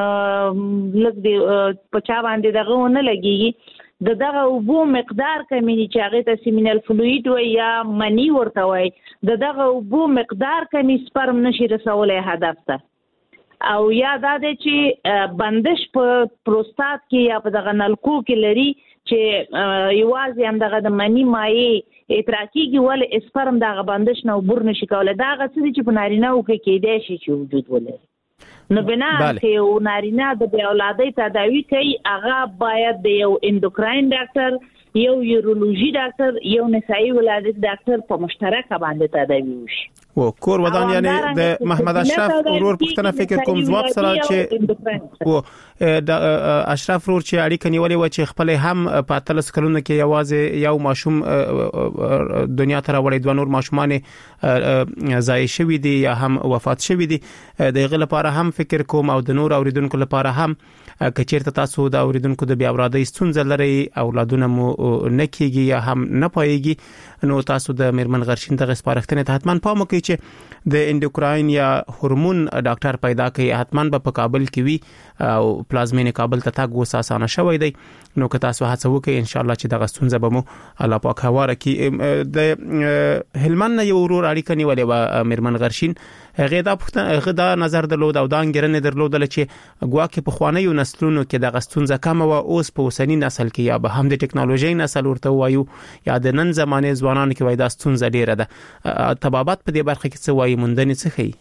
S5: لږ د پچا باندې دغه ونه لګيږي د دغه وبو مقدار کمی چې هغه ته سیمینال فلوید و یا منی ورته وای د دغه وبو مقدار کمی سپرم نشي رسولای هدف ته او یا دا د چې بندش په پروستات کې یا په دغه نلکو کې لري چې یوازې هم دغه د منی مایع اتراکیږي ولې سپرم دغه بندش نه عبور نشي کولای دا غڅ دي چې په نارینه‌و کې کېدای شي چې وجود ولري نو بنا چې یو نارینه د بیا اولادۍ تداوی کوي هغه باید د یو اندوکراین ډاکټر یو یورولوژي ډاکټر یو نسایي ولادت ډاکټر په مشترک باندې تداوی وشي.
S4: و کور ودان یعنی د محمد اشرف ورور پښتنه فکر کوم ځواب سره چې و د اشرف ورور چې اړیکه نیولې و چې خپل هم په اتلس کلونو کې یوازې یو ماشوم دنیا ته راوړی، دوه نور ماشومان ضایع شوي دي یا هم وفات شوي دي. د غل لپاره هم فکر کوم او د نور اوریدونکو لپاره هم کچیرته تاسو د اوریدونکو د بیا اورادي ستونزه لري، اولادونه مو نکېږي یا هم نه پایږي، نو تاسو د میرمن غرشین د غسپارښتنې ته حتمان پام وکړئ چې د اندوکراین یا هورمون ډاکټر پیدا کړئ. حتمان به په کابل کې وي او پلازمین کابل ته تاګ وس اسانه شوی دی، نو که تاسو هڅه وکړئ ان شاء الله چې دغه ستونزه به مو الله پاک هواره کړي. د هلمند یو ورور اړیکه نیولې و میرمن غرشین، هغه دا پښتنه هغه دا نظر درلود او دا انګرنه درلودل چې ګواکې په خوانیو نسلونو کې دغه ستونزه کم و، اوس په اوسنی نسل کې یا به هم د ټکنالوژي نسل ورته وایو یا د نن زمانه ځوانانو کې وای دا ستونزه ډیره ده. طبابت په دې برخه کې څه وایي موندنې څه خي؟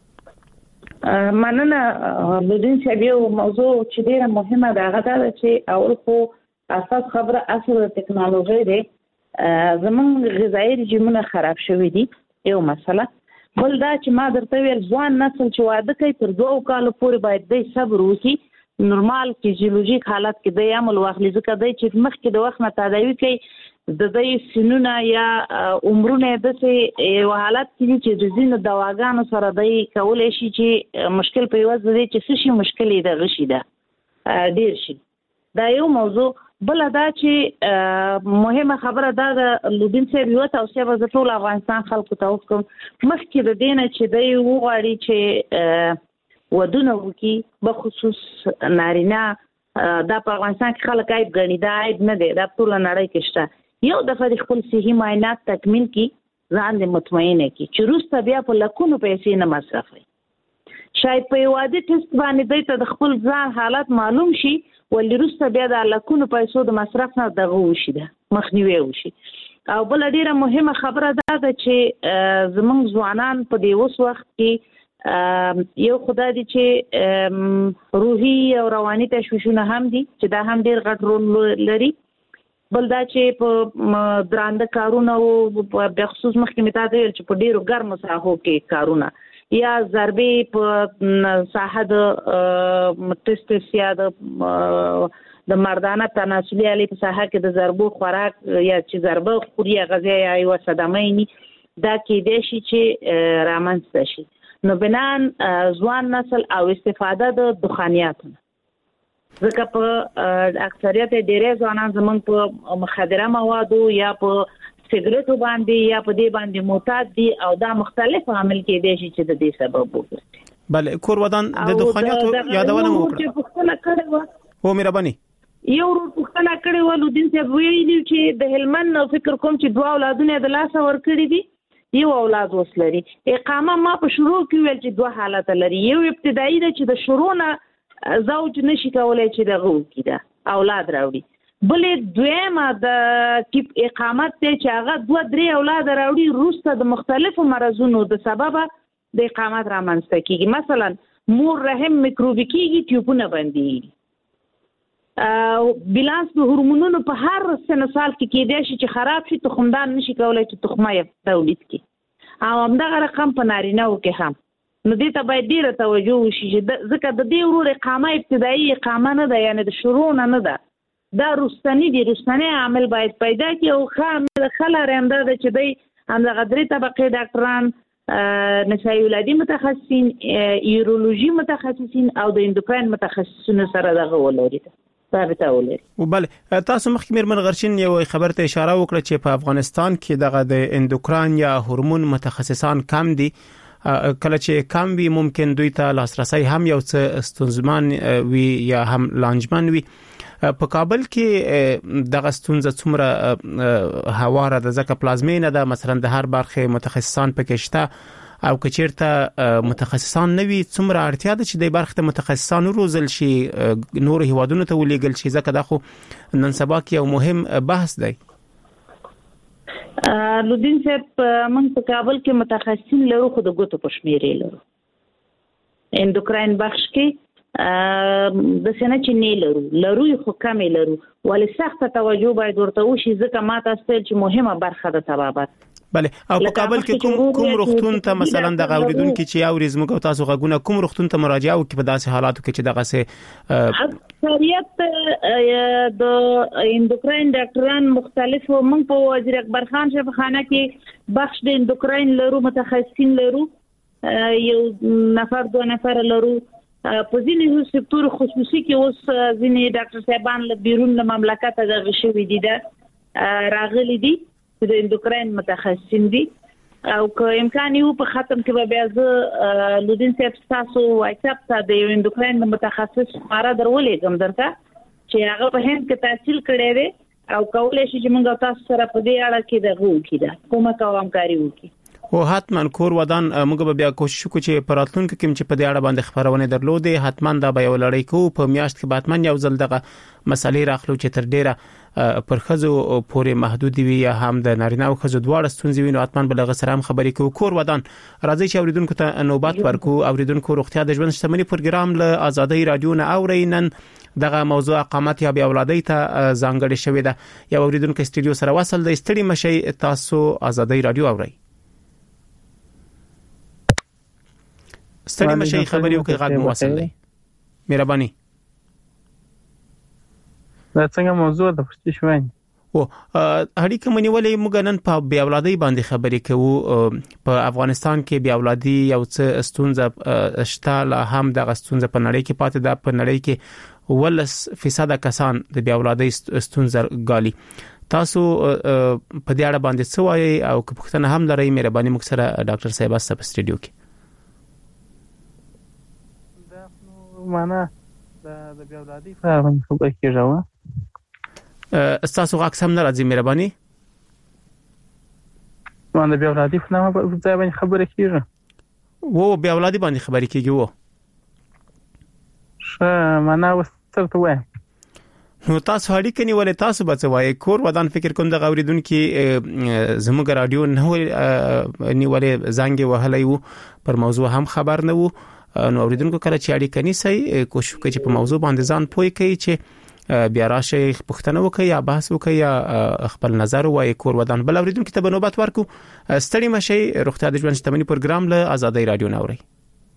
S5: مننه لودین صاحب. یو موضوع چې ډیره مهمه ده هغه دا چې اول خو اساس خبره اصل ټکنالوژي دی. زمون غذایی رژیمونه خراب شوی دي یو مسله. بل دا چې ما درته ویل ځوان نسل چې واده کوي تر دوه کالو پورې باید د صبر وکړي، نورمال فزیولوژیک حالت کې د عمل واخلي، ځکه د چې مخکې د وخت نه تداوی کوي د دې سنونه یا عمرونه د څه یو حالت کې چې د زینو دواګانو سره د کولای شي چې مشکل په وځ دي چې څه شي مشکل د غشي ده ډیر شي. دا یو موضوع. بل دا چې مهمه خبره دا د لودین صاحب یو توصیه به ټول افغانستان خلکو ته وکړم، مخکې د دینه چې دی وغواړي چې ودونه وکړي، بخصوص نارینه، دا په افغانستان کې خلک عیب ګڼي، دا عیب نه دی، دا ټول نړۍ کې شته. یو دفعه د خپل صحي معاینات تکمیل کړي، ځان دې مطمئنه کړي چې وروسته بیا په لکونو پیسې نه مصرفوي. شاید په یو عادي ټیسټ باندې دی ته د خپل ځان حالت معلوم شي، ولې وروسته بیا د لکونو پیسو د مصرف نه دغه وشي، ده مخنیوي وشي. او بل ډیره مهمه خبره ده چې زمونږ ځوانان په دې اوس وخت کې یو خدای دې چې روحي او رواني تشویشونه هم دي چې دا هم ډیر غټ رول لري. بل دا چې په درانده کارونه او په خصوص مخکې متا ته چې په ډیرو ګرمو ساحو کې کارونه یا ضربې په ساحه د ټسټس یا د مردانه تناسلي علي په ساحه کې د ضربو خوراک یا چې ضربه خوري غذا یا یو صدمه دا کې د شي چې رامنځته شي. نو بنان ځوان نسل او استفاده د دخانیاتو، ځکه په اکثریت ډېری ځوانان زمونږ په مخدره موادو یا په سیګریټو باندې یا په دې باندې معتاد دي او دا مختلف عامل کې دي چې د دې سبب وګرځي.
S4: بله کور ودان د دخانیاتو یادونه مو وکړه. هو مهرباني.
S5: یو ورو پښتنه کړي ولو دین څه ویلي چې د هلمند فکر کوم چې دوه اولادونه د لاس ور کړی دي، یو اولاد وسلري. اقامه ما په شروع کې ویل چې دوه حالت لري، یو ابتدایي ده چې د شروع نه زوج نشي کولای چې دغه وکړي اولاد راوړي، بلې دویمه د کیپ اقامت ته چې هغه دوه درې اولاد راوړي وروسته د مختلفو مرزونو د سبب د اقامت رامنځته کیږي. مثلا مور رحم میکروبي کیږي، ټیوبونه بندي، بیلانس د هورمونونو په هر سن سال کې کېدای شي چې خراب شي، تخمدان نشي کولای چې تخمه یې تولید کړي، او همدغه رقم په نارینه‌و کې هم. نو دې ته باید ډیره توجه وشي چې ځکه د دې ورور اقامه ابتدایي اقامه نه ده، یعنی د شروع نه نه ده، دا رستنی دی، رستنی عامل باید پیدا کړي. او ښه خلک رنده ده چې دی همدغه درې طبقې ډاکټران، نسایي ولادي متخصصین، یورولوژي متخصصین او د اندوکراین متخصصینو سره دغه ولري ثابته ولري.
S4: بله تاسو مخکې میرمن غرشین یو خبر ته اشاره وکړه چې په افغانستان کې دغه د اندوکراین یا هورمون متخصصان کم دي. کله چې کم وي ممکن دوی ته لاسرسي هم یو څه ستونزمن وي یا هم لانجمن وي. په کابل کې دغه ستونزه څومره هواره ده ځکه پلازمینه ده، مثلا د هر برخه متخصصان پکې شته، او کچیرته متخصصان نوي څومره اړتیا ده چې د برخه متخصصان روزل شي، نور هیوادونو ته ولېګل شي، ځکه دا خو نن سبا کې یو مهم بحث دی.
S5: لودین صاحب موږ په کابل کې متخصصین لرو، خو د ګوتو په شمیرې لرو. اندوکراین بخش کې د سینه چې نه لرو لرو خو کمې لرو ولې سخت توجه باید ورته وشي ځکه ماته ستل چې مهمه برخه ده طبابت.
S4: بله او په کابل کې کوم کوم روغتون ته مثلا د غوړیدونکو چې یو ریزمو او تاسو غوونه کوم روغتون ته مراجعه وکړي په داسې حالاتو کې چې دغه سه
S5: اکثریت د اندوکراین ډاکټران مختلفو موږ په وزیر اکبر خان شفاخانه کې بخش د اندوکراین لرو متخصصین لرو یو نفر دو نفر لرو په ځینې سکتور خصوصي کې اوس ځینې ډاکټر صاحبان له بیرون له مملکت دغه شوی دي دا راغلي دي د اندوکراین متخصصین دي او که امکان یو په ختم کې به بیا زه لودین صاحب تاسو واتساپ ته د اندوکراین متخصص ماره درولې کوم درته چې هغه په هند کې تحصیل کړی دی او کولای شي چې موږ تاسو سره په دې اړه کې دغه وکړو دا کومه کومکاري وکړي.
S4: او حتما کور ودان موږ به بیا کوشش وکړو چې پراتلونکو کې چې په دې اړه باندې خبرونه درلودې حتما دا به یو لړۍ کو په میاشت کې باتمن یو ځل دغه مسلې راخلو چې تر ډیره پر خزو پورې محدود وي یا هم د نارینه او خزو دواړه ستونزې وي نو حتما به لغه سره هم خبرې کوو. کور ودان راځي چې اوریدونکو ته نوبت ورکو. اوریدونکو روغتیا د ژوند شتمنۍ پروګرام له آزادۍ رادیو نه اورینن دغه موضوع اقامت یا بیا اولادۍ ته ځانګړې شوې ده. یو اوریدونکو استودیو سره وصل د استړي مشي تاسو آزادۍ رادیو اورئ. ستړي مشي خبرې وکړي غږ مو وصل دی. مهرباني.
S8: دا څنګه موضوع ده پښتو شوي
S4: او اړیکه منیولې موږ نن په بیا اولادۍ باندې خبرې کوو. په افغانستان کې بیا اولادۍ یو څه ستونزه شته لا هم د غستونزه په نړۍ کې پاتې ده. په نړۍ کې ولس فیصد کسان د بیا اولادۍ ستونزه ګالي. تاسو په دې اړه باندې څه وایي او که پوښتنه هم لرئ مهرباني موږ سره ډاکټر صاحب است په سټډیو کې.
S8: دا معنا د بیا اولادۍ په اړه خبرې کیږي.
S4: استاسو غاک سم نه راځي مهرباني.
S8: باندې بیا اولادۍ په نامه ځای باندې خبرې کیږي.
S4: وو بیا اولادۍ باندې خبرې کیږي وو.
S8: ښه معنا وسترته وای.
S4: نو تاسو اړیکې نیولې تاسو به څه وایي. کور ودان فکر کوم د غوریدونکو زموږ رادیو نه نیولې زنګ وهلې وو پر موضوع هم خبر نه وو. نو اوریدونکو کله چې اړیکې نیسي کوشش کوي چې په موضوع باندې ځان پوي کوي چې بیا راشي پښتنه وکي یا بحث وکي یا خپل نظر وایي. کور ودان بل اوریدونکو ته بنوبت ورکو. ستړي مشي روغتیا د ژوند شتمنۍ پروګرام له آزادۍ رادیو نه اوري.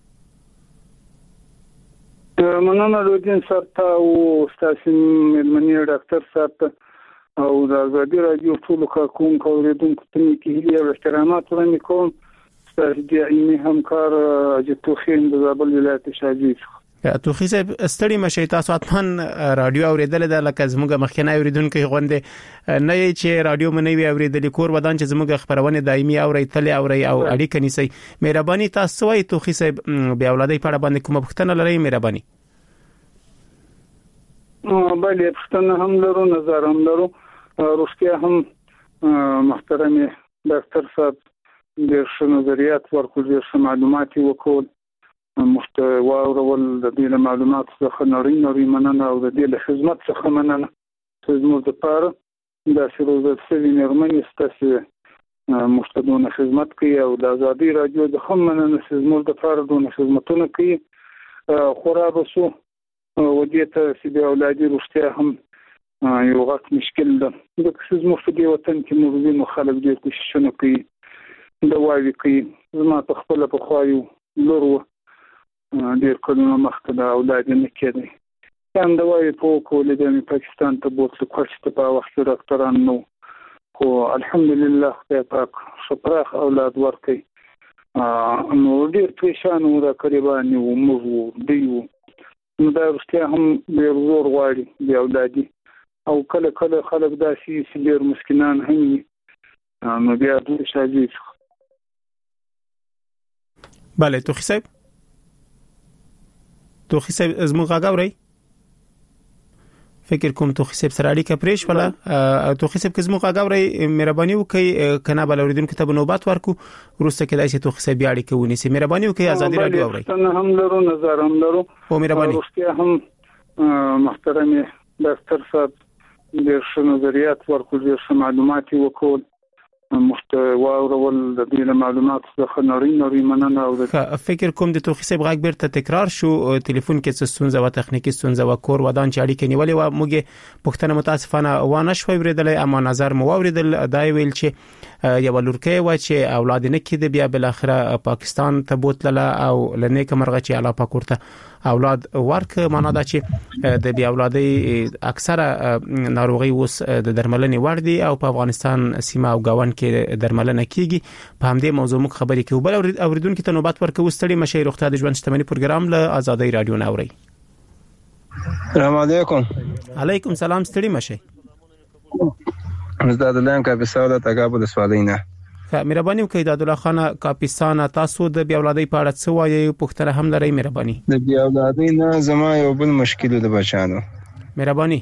S9: مننه لودین سره او استاد ملمنی ډاکټر صاحب او د آزادۍ رادیو ټول کارکونکو اوریدونکو ته کې هیله او احترامات وړاندې کوم. استاد د علمي همکار اجتو خین د زابل ولایت شاجوی.
S4: تو خو صاحب ستړي مشي تاسو اتمن رادیو اوریدل د لکه زموږ مخکنی اوریدونکو غونډه نه چې رادیو منوي اوریدل. کور ودان چې زموږ خبرونه دایمي اوري تل اوري او اړیکه نیسي. مهرباني تاسو وایي تو خو صاحب بیا اولادۍ په اړه باندې کومه پوښتنه لرئ مهرباني.
S9: بله پوښتنه هم لرو نظر هم لرو. روغتیا هم محترم ډاکټر صاحب د نظریات ورکول د معلومات وکول محتوا ورول د دې معلومات څخه نړۍ نړۍ مننه او د دې له خدمت څخه مننه. زموږ لپاره دا شروع سوي نرمنې ستاسو مستدونه خدمت کوي او د آزادۍ رادیو د هم مننه زموږ لپاره دونه خدمتونه کوي. خورا بسو ودې ته چې د اولادي روغتیا هم یو غټ مشکل ده. د زموږ په دې وطن کې موږ خلک ډېر کوششونه کوي د واوی کوي. زما په خپل په خوایو لورو ډیر کلونه مخکې د اولاد نه کېدی. څنګه د وايي په کولې د پاکستان ته بوتل کوښښ په وخت ډاکټران نو خو الحمدلله خدای پاک شپراخ اولاد ورکړي. نو ډیر پریشان و دا قریبان و موږ دیو نو دا رښتیا هم ډیر زور غواړي د اولادي او کله کله خلک داسي ډیر مسکینان هم نو بیا د شاجي.
S4: بله تو خصيب تو خصيب زمو غاغوري فکر کوم تو خصيب سره اړیکه پریش ولا تو خصيب کې زمو غاغوري مهرباني وکي کنه بل اوریدونکو ته نوبات ورکو ورسته کې داسې تو خصيب اړیکه ونیسي. مهرباني وکي آزادۍ رادیو اوري.
S9: څنګه هم لرو نظر هم لرو
S4: او مهرباني
S9: روغتیا هم محترم ډاکټر صاحب د نظریات ورکول د معلوماتي وکول محتوا ورول د دې معلومات څخه نړۍ نړۍ مننه او
S4: فکر کوم د توخي صاحب غږ بیرته تکرار شو ټلیفون کې څه ستونزه و تخنیکی ستونزه و کور ودان چې اړیکې نیولې و موږ پښتنه متاسفانه وانه شوي ورېدل اما نظر مو ورېدل دای ویل چې یو لورکې و چې اولاد نه کېد بیا بل اخره پاکستان ته بوتله او لنیک مرغه چې علا پاکورته اولاد ورک معنا دا چې د بیا اولادي اکثره ناروغي اوس د درملنې وړ دي او په افغانستان سیمه او گاون کې درملنه کیږي په همدې موضوع موږ خبرې کوو بل اوریدونکو ته نوبت ورکوي ستړي مشه روغتیا د ژوند شتمنۍ پروګرام له آزادۍ رادیو ناوري
S10: السلام علیکم
S4: علیکم سلام ستړي مشه
S10: زه د لام کاپیسا د تګابو د سوالینا
S4: مهرباني وکړئ د الله خان کاپیسا تاسو د بیا اولادي په اړه څه وایي پوښتنه هم لري مهرباني
S10: د بیا اولادي نه زما یو بل مشکل د بچانو
S4: مهرباني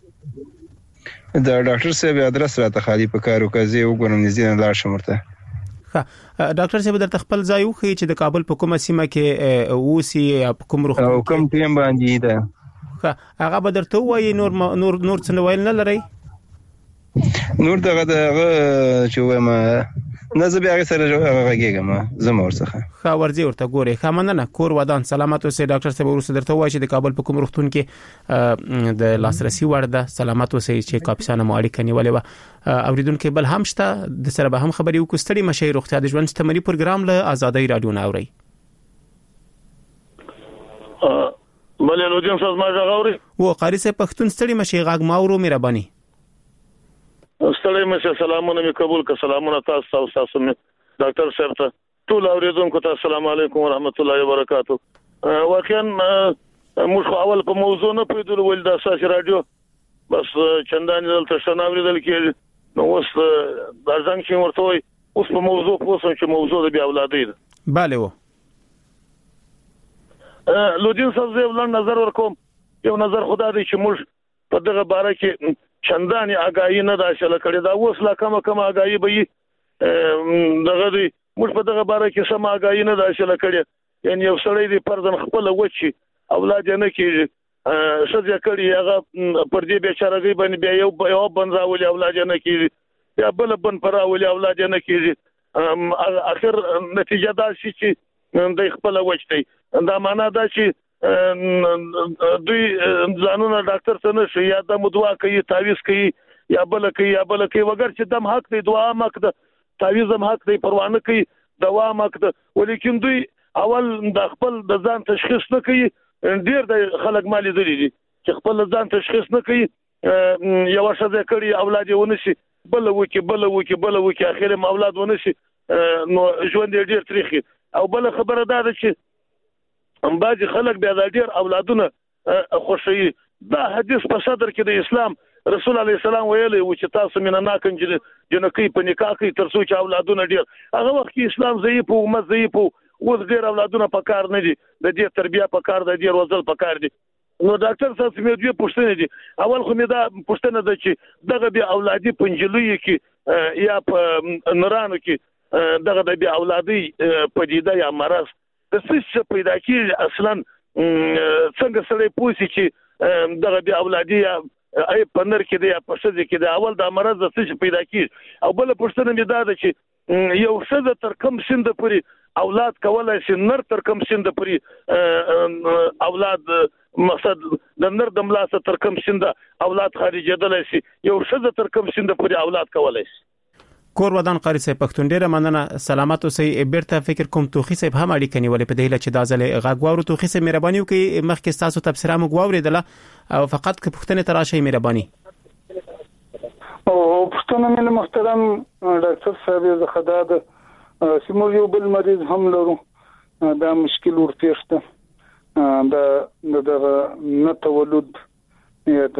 S10: د ډاکټر صاحب ادرس راته خالي په کارو کوي وګورم نږدې لاړ شمرته
S4: ها ډاکټر صاحب درته خپل ځای وخی چې د کابل په کومه سیمه کې اوسي په کوم روغتون
S10: او کوم ټیم باندې ده
S4: ها هغه به درته وایي نور نور نور څه ویل نه لري
S10: نور دغه دغه چې وایم نه زه بیا سره راغېږم زما ورڅخه
S4: ښه ورځي ورته ګوري ښه مننه کور ودان سلامت اوسئ ډاکټر صاحب ورسره درته وایي چې د کابل په کوم روغتون کې د لاسرسي وړ ده سلامت اوسئ چې کاپیسا نه اړیکه نیولې و اوریدونکو بل هم شته د سره به هم خبرې وکړو ستړي مشه روغتیا د ژوند شتمنۍ پروګرام له آزادۍ رادیو ناوري
S11: بلې نو جن څه ما غاوري
S4: و قاری صاحب پښتون ستړي مشه غاګ ماورو مهرباني
S11: ستړي مشه سلامونه می قبول ک سلامونه تاسو او تاسو ډاکټر صاحب ته ټول اوریدونکو ته السلام علیکم ورحمت الله وبرکاتہ واقعا موږ اول په موضوع نه پیدل ول د اساس رادیو بس چندان دلته شناوریدل کې نو اوس د ځنګ چې ورته وي اوس په موضوع پوسم چې موضوع د بیا اولادې ده
S4: bale و
S11: لودین صاحب زه ولر نظر ورکوم یو نظر خدا دې چې موږ په دغه باره کې چنداني آگاهی نه داشله کړي دا اوس لا کم کم آگاهی به دغه دې موږ په دغه باره کې سم آگاهی نه داشله کړي یعنی یو سړی دې پردن خپل وچی اولاد نه کیږي شذ کړي هغه پر دې بیچارهږي باندې بیا یو یو بنځاولي اولاد نه کیږي یا بل بن پراولي اولاد نه کیږي اخر نتیجه دا شي چې د خپل وچتي دا معنا دا چې دوی ځانونه ډاکټر ته نشي یا د مدوا کوي تعویز کوي یا بل کوي یا بل کوي وګر چې دم حق دی دعا مک د تعویز هم حق دی پروا نه کوي دوا مک د ولیکن دوی اول د خپل د ځان تشخیص نه کوي ډیر د خلک مالي دي چې خپل ځان تشخیص نه کوي یو شذ کړي اولاد یې ونشي بل وکي بل وکي بل وکي اخر ما اولاد ونشي نو ژوند ډیر تاریخي او بل خبره ده چې ام باج خلک بیا د ډیر اولادونه خوشي دا حدیث په صدر کې د اسلام رسول الله سلام ویلي و چې تاسو مینا ناکن جنکی په نکاح کې تر څو چې اولادونه ډیر هغه وخت کې اسلام ضعیف او امت ضعیف او ډیر اولادونه په کار نه دي د دې تربیه په کار د دې روزل په کار دي نو ډاکټر صاحب مې دوی پوښتنه دي اول خو مې دا پوښتنه ده چې دغه بیا اولادي پنجلوي کې یا په نورانو کې دغه د بیا اولادي پدیده یا مرض د څه پیدا کیږي اصلا څنګه سره پوسی چې دغه بیا اولادي ای پنر کې دی په څه کې دی اول د مرز د څه پیدا کیږي او بل پښتنه مې دا ده چې یو څه تر کم سند پوري اولاد کولای شي نر تر کم سند پوري اولاد مقصد د نر د ملاسه تر کم سند اولاد خارجېدل شي یو څه تر کم سند پوري اولاد کولای شي
S4: کور ودان قاری صاحب پښتون ډیره مننه سلامت اوسئ بیرته فکر کوم توخي صاحب هم اړیکه نیولې په دې لچ دازله غاغوارو توخي صاحب مهرباني وکي مخکې تاسو تفسیره مو غواړیدله او فقط که پښتنه تراشي مهرباني
S9: او پښتنه مې محترم ډاکټر صاحب زه خدا د سیمو یو بل مریض هم لرو دا مشکل ورپېښته دا د نه تولد یا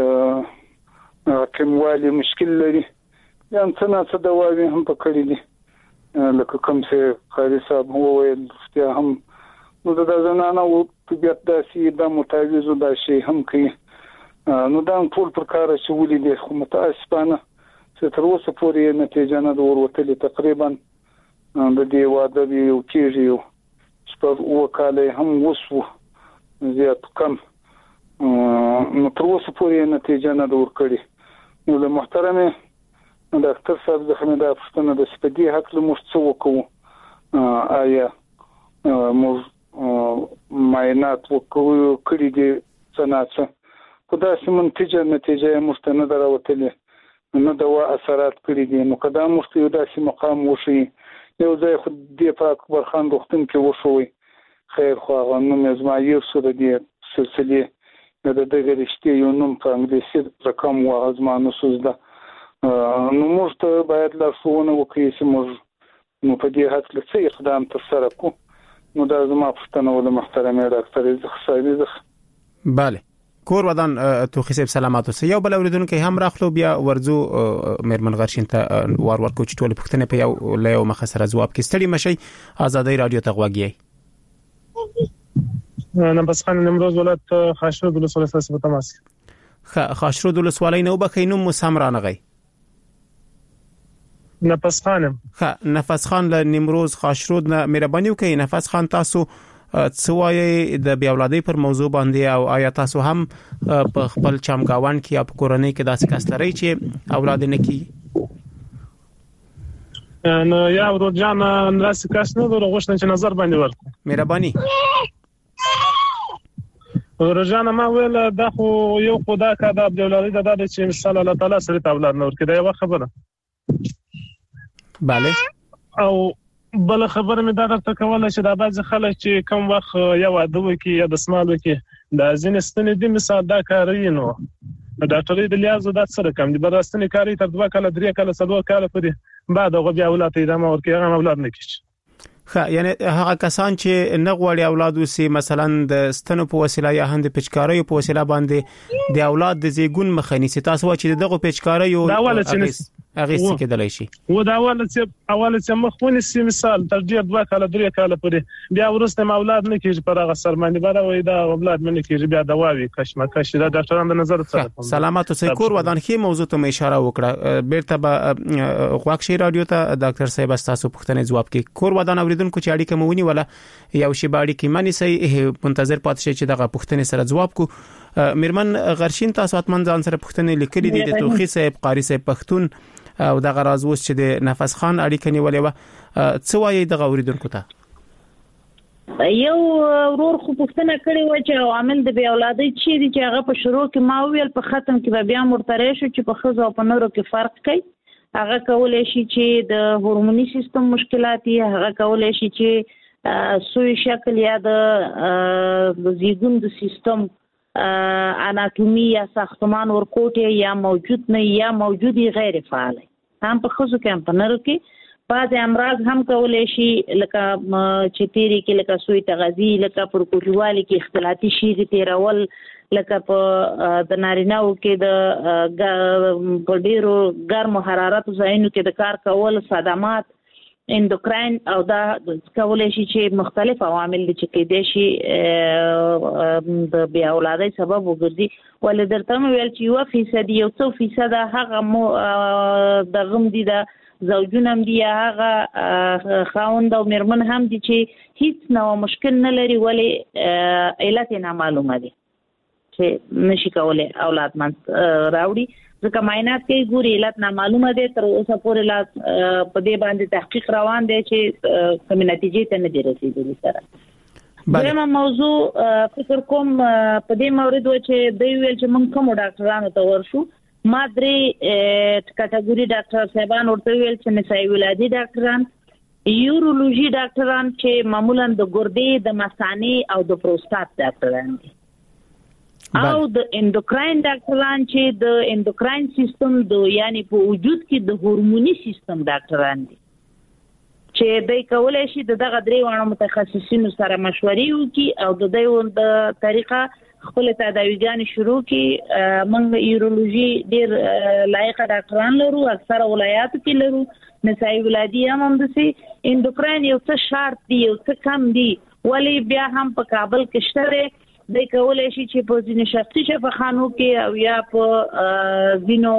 S9: د کموالي مشکل لري یا څنګه څه دواوی هم پکړې دي لکه کوم څه قاری صاحب وویل چې هم نو دا زنانه او طبيعت داسې د متعویزو دا شی هم کوي نو دا ټول پر کار شولې دي خو متاسفانه چې تر اوسه پورې نتیجه نه وروتلې تقریبا د دې واده یو کېږي چې په وکاله هم وسو زیات کم نو تر اوسه پورې نتیجه نه ورکړي نو د محترمه ډاکټر صاحب زه هم دا پوښتنه د سپدي حق له موږ څه وکړو آیا موږ معاینات وکړو کړي دي څنګه خدای سم نتیجه نتیجه موږ ته نه دراوتلې نو دا اثرات کړي دي نو کدا موږ ته یو داسې مقام وشي یو ځای خو د پاک برخان روغتون کې وشوي خیر خو نو مزما یو سره دي سلسله د دغه رښتیا یو نوم په انګلیسي رقم و ازمانو سوزده نو موږ ته باید لارښوونه وکړي چې موږ نو په دې حق له څه اقدام ترسره کوو نو دا زما پوښتنه و د محترم ډاکټر زخصایي زخ
S4: bale کور ودان توخی صاحب سلاماتو سه یو بل اوریدونکو هم راخلو بیا ورزو مېرمن غرشین ته وار ور کو چې ټول پوښتنه په یو له مخسره جواب کې ستړي مشي آزادۍ رادیو ته غوږی
S12: نمبس خان نمروز ولایت خاشرود ولسوالۍ سره په تماس
S4: خاشرود ولسوالۍ نو بخینو مسامرانغی
S12: نفس خانم
S4: ښه نفس خان له نیمروز خاشرود نه مهرباني وکړئ نفس خان تاسو څه وایي د بیا اولادۍ پر موضوع باندې او آیا تاسو هم په خپل چمګاوان کې یا په کورنۍ کې داسې کس لرئ چې اولاد نه کی
S12: نو یا ورجان راس کس نه ورغښتنه چې نظر باندې ورکو
S4: مهرباني
S12: ورجان ما ویل دا خو یو خدا کا د اولادۍ د داده چې مثال الله تعالی سره اولاد نور کې دا یو خبره
S4: bale
S12: او بل خبره مې دا درته کوله چې دا بعض خلک چې کوم وخت یو واده وکي یا د سمال وکي دا ځینې ستنې دي مثال دا کاری نو ډاکټرې د لیازو د سره کم دي برستنې کاری تر دوه کاله درې کاله څلور کاله پورې بعد هغه بیا اولاد ادامه ورکړي هغه اولاد نه کیږي
S4: ښه یعنی هغه کسان چې نه غواړي اولاد وسی مثلا د ستنو په وسیله یا هم د پچکارۍ په وسیله باندې د اولاد د زیګون مخنی سي تاسو چې دغه پچکارۍ او هغه څه کېدلی شي
S12: و دا اول چې اول چې مخونی سي مثال تر دې دوه کاله درې کاله پورې بیا ورسته اولاد نه کیږي پر هغه سرمنې بره وای دا اولاد نه کیږي بیا دواوی کشمکش دا ډاکټرانو د نظر څخه
S4: سلامات اوسئ کور ودان کې موضوع ته اشاره وکړه بیرته به غواکشي رادیو ته ډاکټر صاحب تاسو پوښتنه جواب کې کور ودان اوریدونکو چې اړیکه مونی ولا یو شی باندې کې مانی سي منتظر پات شي چې دغه پوښتنه سره جواب کو مېرمن غرشین تاسو اتمن ځان سره پوښتنه لیکلې دي د توخی صاحب قاری صاحب پښتون او دغه راز وس چې د نفس خان اړیکه نیولې و څه وایي دغه اوریدونکو ته
S5: یو ورور خو پوښتنه کړې و چې عوامل د بیا اولادۍ چې دي چې هغه په شروع کې ما ویل په ختم کې بیا مرتره شو چې په خزو او په نورو کې فرق کوي هغه کولای شي چې د هورموني سیستم مشکلات یې هغه کولای شي چې سوی شکل یا د زیګون د سیستم اناتومي یا ساختمان ورکوټه یا موجود نه یا موجودي غیر فعال هم په خصوص کې هم په نرو کې بعض امراض هم کولای شي لکه چې تیری کې لکه سوی تغذی لکه پر کوجوالي کې اختلاطي شي د تیرول لکه په د نارینه‌و کې د په ډیرو ګرم حرارت ځایونو کې د کار کول صدمات اندوکراین او دا کولای شي چې مختلف عوامل دي چې کېدای شي د بیا اولادۍ سبب وګرځي ولې درته ویل چې یو فیصد یو څو فیصد هغه مو د غم دي د زوجونم دي هغه خاوند او مېرمن هم دي چې هیڅ نو مشکل نه لري ولې علت نه معلومه دي چې نشي کولای اولاد من راوړي ځکه معاینات کوي ګوري علت نه معلومه دي تر اوسه پورې لا په دې باندې تحقیق روان دی چې کوم نتیجې ته نه دي رسیدلي سره دغه موضوع فکر کوم په دې مورید و چې دوی ویل چې موږ کوم ډاکټرانو ته ورشو ما درې کټګوري ډاکټر صاحبان ورته ویل چې نسایي ولادي ډاکټران یورولوژي ډاکټران چې معمولا د ګردې د مثانې او د پروستات ډاکټران دي او د اندوکراین ډاکټران چې د اندوکراین سیستم د یعنی په وجود کې د هورموني سیستم ډاکټران دي چې دوی کولای شي دغه درې وانه متخصصینو سره مشورې وکړي او د دوی د طریقه خپل تداویګان شروع کړي موږ یورولوژي ډیر لایق ډاکټران لرو اکثره ولایاتو کې لرو نسایي ولادي هم هم دي اندوکراین یو څه شارت دی یو څه کم دی ولی بیا هم په کابل کې شته د کولای شي چې په ځینې شخصي شفاخانو کې او یا په ځینو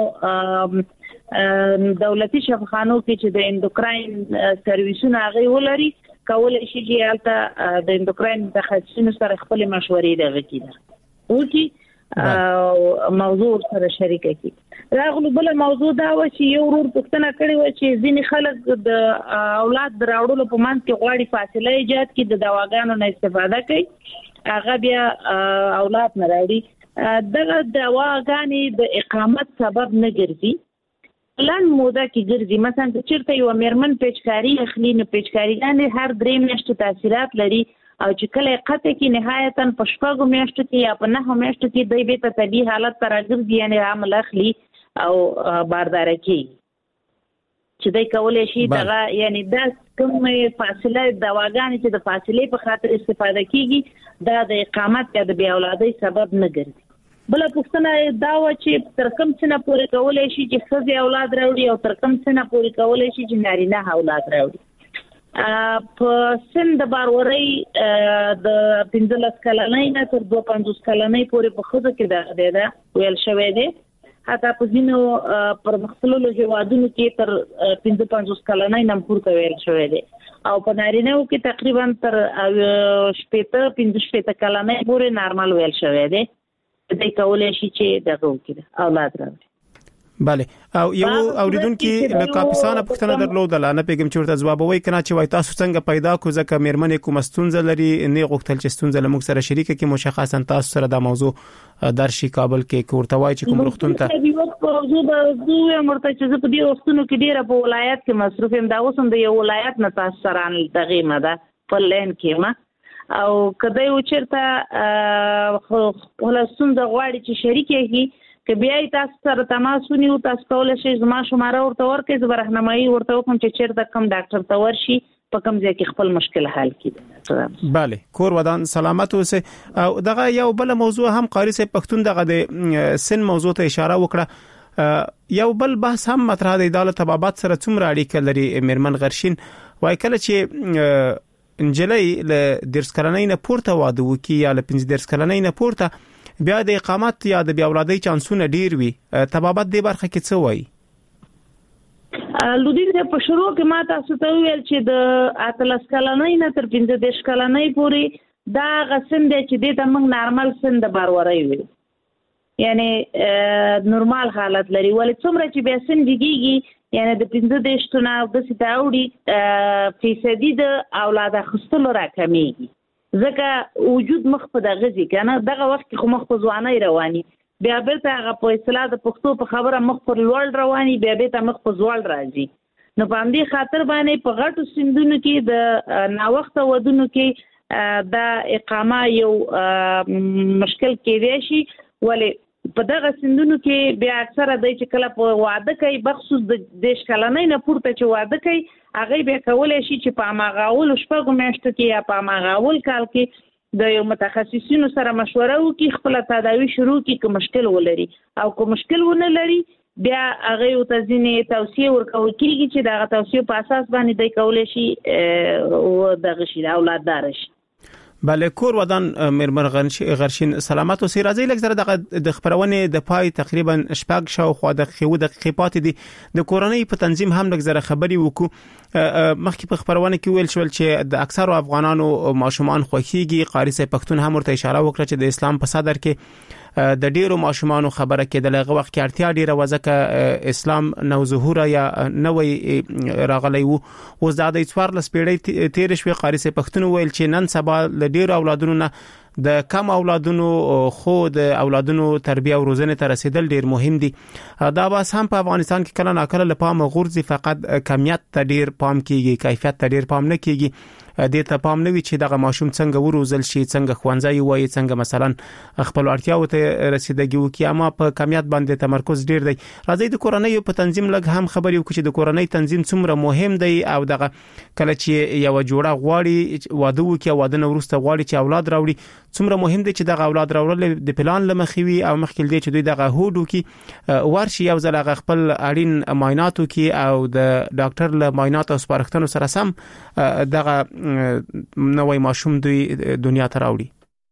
S5: دولتي شفاخانو کې چې د اندوکراین سرویسونه هغه ولري کولای شي چې البته د اندوکراین متخصصینو سره خپل مشورې دغه کیده او کی موضوع سره شریک کی راغلو بل موضوع دا و چې یو ورور پوښتنه کړې و چې ځینې خلک د اولاد دراوړلو په منځ کې غواړي فاصله ایجاد کړي د دواګانو نه استفاده کوي هغه بیا اولاد نه راوړي دغه دواګانې د اقامت سبب نه ګرځي لن موده کې ګرځي مثلا چې چیرته یو میرمن پیچکاری اخلي نو پیچکاریګانې هر درې میاشتې تاثیرات لري او چې کله قطع کې نهایتاً په شپږو میاشتو کې یا په نهو میاشتو کې دوی به ته طبیعي حالت ته راګرځي یعنی عمل اخلي او بارداره کوي چې دوی کولی شي دغه یعنی دا کوم فاصله دواګانې چې د فاصلې په خاطر استفاده کیږي دا د اقامت یا د بیا اولادۍ سبب نه ګرځي بل پوښتنه دا و چې تر کوم څه نه پورې کولی شي چې ښځې اولاد راوړي او تر کوم څه نه پورې کولی شي چې نارینه اولاد راوړي په سن د باورۍ د پنځلس کلنۍ نه تر دوه پنځوس کلنۍ پورې په ښځو کې دا ویل شوی دی حتی په ځینو پرمختللو هیوادونو کې تر پنځه پنځوس کلنۍ نه پورته ویل شوی دی او په نارینه‌و کې تقریبا تر شپېته پنځه شپېته کلنۍ پورې نارمل ویل شوی دی دوی کولی شي چې دغه وکړي اولاد راوړي
S4: بله او یو اوریدونکو له کاپیسانه پوښتنه درلوده نه پیګم چې ورته جواب وای کنه چې وای تاسو څنګه پیدا کو ځکه میرمنې کوم ستونزه لري نه غوښتل چې ستونزه لموږ سره شریک کړي مشخصا تاسو سره دا موضوع درشي کابل کې کوړته وای چې کوم وختون ته
S5: موضوع د دوه مرته چې په دې وختونو کې ډیره په ولایت کې مصروف یم دا اوسم د یو ولایت نه تاسو سره ان دغه مده په لین کې ما او کله یو چیرته خلاصون د غواړي چې شریک یې که بیا تاسو سره تماس ونیو تاسو کولای شئ زما شماره ورته ورکړئ زه به راهنمایي ورته وکړم چې چیرته کوم ډاکټر ته ورشي په کوم ځای کې خپل مشکل حل کړي.
S4: بله کور ودان سلامت اوسه او دغه یو بل موضوع هم قاری صاحب پښتون دغه د سن موضوع ته اشاره وکړه یو بل بحث هم مطرح دی د طبابت سره څومره اړیکه لري میرمن غرشین وای کله چې انجلۍ له درس کلنۍ نه پورته واده وکي یا له پنځه درس کلنۍ نه پورته بیا د اقامت یا د بیا اولادۍ چانسونه ډیر وي طبابت دې برخه کې څه وایي
S5: لودین په شروع کې ما تاسو ته ویل چې د اتلس کلنۍ نه تر پنځه دېرش کلنۍ پورې دا غسن دی چې د موږ نارمل سن د باورۍ وي یعنی نورمال حالت لري ولې څومره چې بیا سن دیږي یعنی د پنځه دېرش نه د ستاوړي فیصدي د اولاد اخستلو راکمېږي ځکه وجود مخ په دغه ځي کنه دغه وخت خو مخ په ځواني رواني بیا بیرته هغه په اصطلاح د پښتو په خبره مخ پر لوړ رواني بیا بیرته مخ په ځوړ راځي نو په همدې خاطر باندې په غټو سندونو کې د ناوخته ودونو کې د اقامه یو مشکل کېدای شي ولې په دغه سندونو کې بیا اکثره د چې کله په واده کوي بخصوص د دیش کلنۍ نه پورته چې واده کوي هغه بیا کولای شي چې په ماغاول شپږو میاشتو کې یا په ماغاول کال کې د یو متخصصینو سره مشوره وکړي خپل تداوی شروع کړي که مشکل ولري او که مشکل ونه لري بیا هغه یو تزینې توصیه ورکول کېږي چې دغه توصیه په اساس باندې د کولای شي او دغه شي اولاددار شي
S4: بله کور ودان میرمن غرشین سلامت او سی راځي لکه زره د خبرونه د پای تقریبا شپږ شو خو د خو د دقیقات دي د کورنۍ په تنظیم هم لکه زره خبري وکړو مخکې په خبرونه کې ویل شول چې د اکثر افغانانو ماشومان خوښيږي قاری صاحب پښتون هم ورته اشاره وکړه چې د اسلام په صدر کې د ډیرو ماشومان خبره کېدل هغه وخت کې اړتیا ډیره وځکه اسلام نو ظهور یا نوې راغلی وو اوس د دې څوار لس پیړۍ تیر شوې قاری صاحب پښتون ویل چې نن سبا د ډیرو اولادونو نه د کم اولادونو خو د اولادونو تربیه او روزنه ته رسیدل ډیر مهم دي دا بس هم په افغانستان کې کله ناکله لپاره غورځي فقط کمیت ته ډیر پام کیږي کیفیت ته ډیر پام نه کیږي د ته پام نه وي چې دغه ماشوم څنګه وروزل شي څنګه خوانځي وایي څنګه مثلا خپل اړتیاو ته رسیدګي وکي اما په کمیت باندې تمرکز ډیر دی راځي د کورنۍ په تنظیم لګ هم خبري وکړي چې د کورنۍ تنظیم څومره مهم دی او دغه کله چې یو جوړه غواړي واده وکي واده نو ورسته غواړي چې اولاد راوړي څومره مهم دی چې دغه اولاد راوړل د پلان لمخوي او مخکې دی چې دوی دغه هوډو کې ورشي یو ځل هغه خپل اړین معایناتو کې او د ډاکټر له معاینات او سپارښتنو سره سم دغه نوې ماشوم دوی دنیا ته راوړي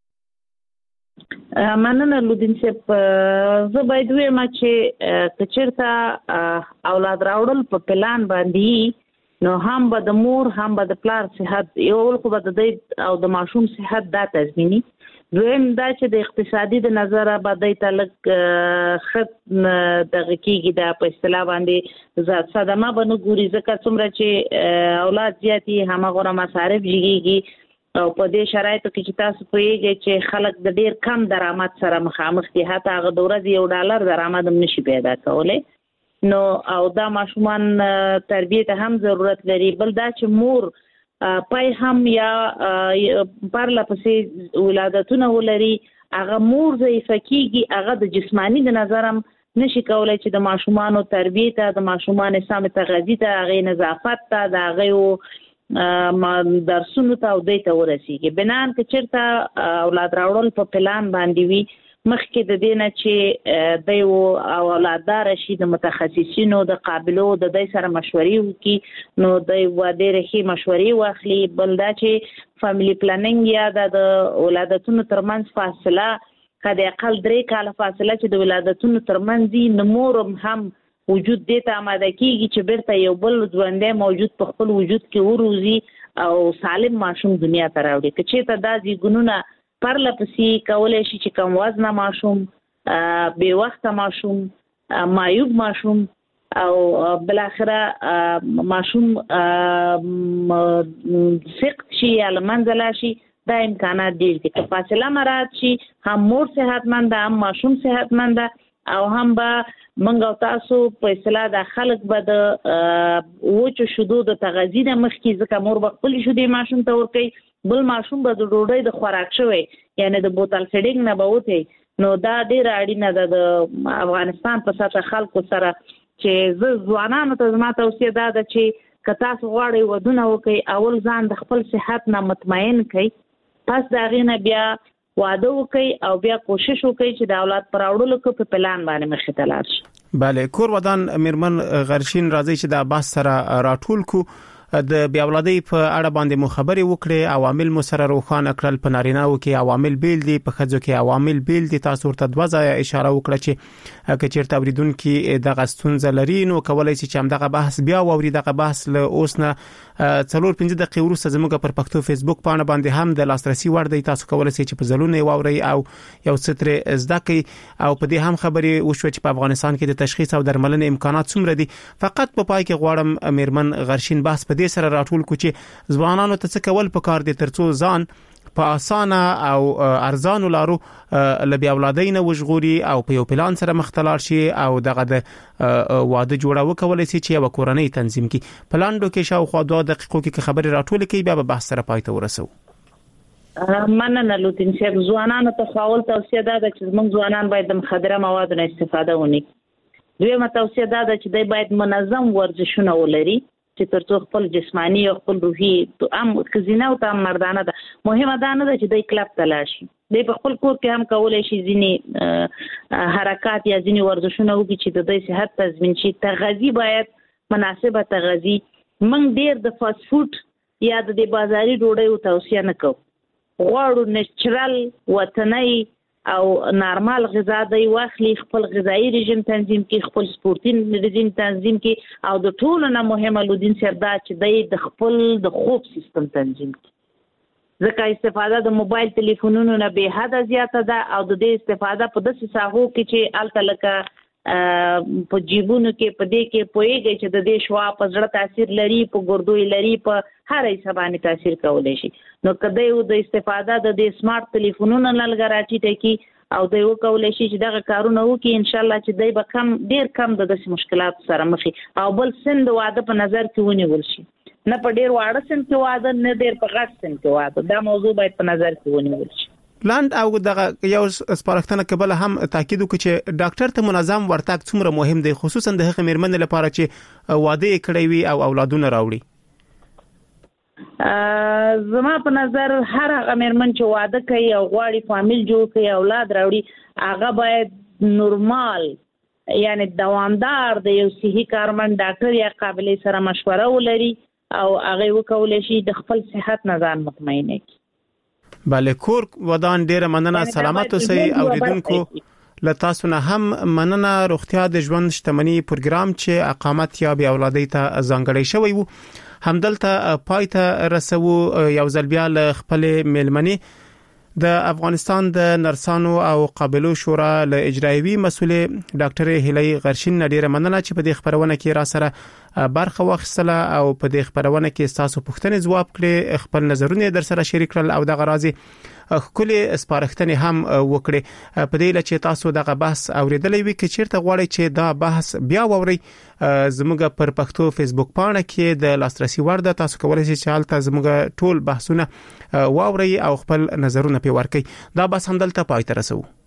S5: مننه لودین صاحب زه باید وایم چې کچرته اولاد راوړل په پلان باندې نو هم به د مور هم به د پلار صحت یو خو به د او د ماشوم صحت دا تضمینی دویم دا چې د اقتصادي د نظره باندې تلک خط د غکیږي د په اصطلاح باندې ذات صدمه بنو ګوري ځکه څومره چې اولاد زیاتی همغه مصارف جګيږي او په دې شرایطو کې چې تاسو پوهیږئ چې خلک د ډیر کم درآمد سره مخامخ دي، حتی هغه د ورځې یو ډالر درآمد هم نشي پیدا کولی. نو او دا ماشومان تربیه ته هم ضرورت لري. بل دا چې مور پای هم یا پرله پسې ولادتونه ولري، هغه مور ضعیفه کیږي، هغه د جسمانی د نظر هم نشي کولای چې د ماشومانو تربیه ته، د ماشومان سم تغذیه ته، هغه نظافت ته، د هغه ما درسونو ته او دې ته ورسیږي. بنان که چیرته اولاد راوړل په پلان باندې وي، مخکې د دې نه چې د یو اولاددار شي د متخصصینو د قابلو د دې سره مشورې وکړي، نو د واده رخي مشورې واخلي. بل دا چې فاميلي پلانینګ یا د ولادتونو ترمنځ فاصله کله اقل درې کاله فاصله چې د ولادتونو ترمنځ دي، نمورم هم وجود دې ته آماده کیږي چې بیرته یو بل ژوندې موجود په خپل وجود کې وروزي او سالم ماشوم دنیا ته راوړي. که چې ته دا ځګونونه پرله پسې کولای شي چې کم وزنه ماشوم، بې وخته ماشوم، معیوب ماشوم او بل اخره ماشوم سقط شي یا لمنځه لاړ شي، دا امکانات ډیر دي. که فاصله مراعات شي، هم مور صحتمنده، هم ماشوم صحتمنده، او هم به منګ او تاسو په اصطلاح د خلک به د وچو شیدو د تغذیه نه مخکې ځکه مور به خپل شیدې ماشوم ته ورکوي، بل ماشوم به د ډوډۍ د خوراک شوی یعنی د بوتل فیډینګ نه به وتی. نو دا ډیره اړینه ده د افغانستان په سطح خلکو سره چې زه ځوانانو ته زما توصیه دا ده چې که تاسو غواړئ ودونه وکړئ، اول ځان د خپل صحت نه مطمئن کړئ، پس د هغې نه بیا واده وکړي او بیا کوشش وکړي چې د اولاد پر راوړلو کې په پلان باندې مخې ته لاړ شي.
S4: بله، کور ودان میرمن غرشین راځي چې د بحث سره راټول کو د بیا اولادۍ په اړه باندې مو خبرې وکړي، عوامل مو سره روښانه کړل. په نارینه‌و کې عوامل بیل دي، په ښځو کې عوامل بیل دي. تاسو ورته دوه ځایه اشاره وکړه چې که چیرته اوریدونکي دغه ستونزه لري نو کولای شي چې همدغه بحث بیا واوري. دغه بحث له اوس نه څلور پنځه دقیقې وروسته زموږ پر پښتو فیسبوک پاڼه باندې هم د لاسرسي وړ دی. تاسو کولای شئ چې په ځلونه واوري او یو څه تر زده کړئ. او په دې هم خبرې وشو چې په افغانستان کې د تشخیص او درملنې امکانات څومره دي. فقط په پای کې غواړم میرمن غرشین بحث په دې سره راټول کو چې ځوانانو ته څه کول پکار دي ترڅو ځان په اسانه او ارزانو لارو لبي اولادۍ نه وژغوري او په یو پلان سره مختلار شي او دغه د واده جوړاو کولای شي چې یو کورنۍ تنظیم کی. پلان دوه کې شاوخوا دوه دقیقو کې خبرې راټول کړي، بیا به بحث سره پای ته ورسو.
S5: مننه لوتین صاحب. ځوانانو ته خپل توصیه ده چې موږ ځوانان باید د مخدره موادو نه استفاده ونکړي. دویمه توصیه ده چې دوی باید منظم ورزشونه ولري چې ترڅو خپل جسمانی او خپل روحي هم خزینه او هم مردانه ده. مهمه ده نه چې دوی کلب تلاش شي، دوی په خپل کور کې هم کولای شي ځینی حرکات یا ځینی ورزشونه وکړي چې د دوی صحت تضمین شي. تغذیه باید مناسبه تغذیه. موږ ډیر د فاست فود یا د بازاري ډوډۍ توصیه نه کوو. غواړو نېچرل وطني او نارمال غذا دی واخلي، خپل غذایی رژیم تنظیم کې، خپل سپورتي رژیم تنظیم کې، او د ټولو نه مهمه لودین صاحب دا چې دی د خپل د خوب سیستم تنظیم کې. ځکه استفاده د موبایل ټلیفونونو نه به حد زیاته ده او د دې استفاده په داسې ساحو کې چې الته لکه په جیبونو کې په دې کې پوهیږي چې د دې شوا په زړه تاثیر لري، په ګردوی لري، په هر څه باندې تاثیر کولی شي. نو کله یو د استفاده د دې سمارټ ټلیفونونو نه لګراټی ټکی او د یو کولای شي چې دغه کارونه وکړي، ان شاء الله چې دای به کم ډیر کم د داسې مشکلات سره مخ شي. او بل سند واده په نظر کې ونیول شي، نه په ډیر واړه سند کې واده، نه ډیر په غټ سند کې واده. دا موضوع باید په نظر کې ونیول شي.
S4: لاند او دغه یو سپارښتنه کبل هم تاکید وکړي چې ډاکټر ته منظم ورتګ څومره مهم دی، خصوصا د هغه میرمن لپاره چې واده کړی وي او اولادونه راوړي.
S5: زما په نظر هر هغه میرمن چې واده کوي او غواړي فامیل جوړ کړي، اولاد راوړي، هغه باید نورمال یعنی دوامدار د یو صحي کارمند ډاکټر یا قابلیت سره مشوره ولري او هغه وکولای شي د خپل صحت نه ځان مطمئن کړي.
S4: بله، کور ودان ډیره مننه. سلامت اوسئ اوریدونکو. لتاسو نه هم مننه. روغتیا د ژوند شتمنۍ پروګرام چې اقامت یا بیا اولادۍ ته ځانګړی شوی وو همدلته پای ته رسو. یو ځل بیا له خپل میلمنې د افغانستان د نرسانو او قابلو شورا له اجرایوي مسولې ډاکټر هیلۍ غرشین ډیره مننه چې په دې خبرونه کې را سره برخه واخیستله او په دې خبرونه کې تاسو پوښتنې ځواب کړې، خپل نظرونه در سره شریک کړل او د غرازي خپل سپارښتنې هم وکړي. په دې لچې تاسو دغه بحث اوریدلې وي چې چیرته غواړئ چې دا بحث بیا ووري زموږ پر پښتو فیسبوک پاڼه کې د لاسرسي وړ ده، تاسو کولای شئ چې حالت زموږ ټول بحثونه واوري او خپل نظرونه په ورکړئ. دا بس هم دلته پای ته رسو.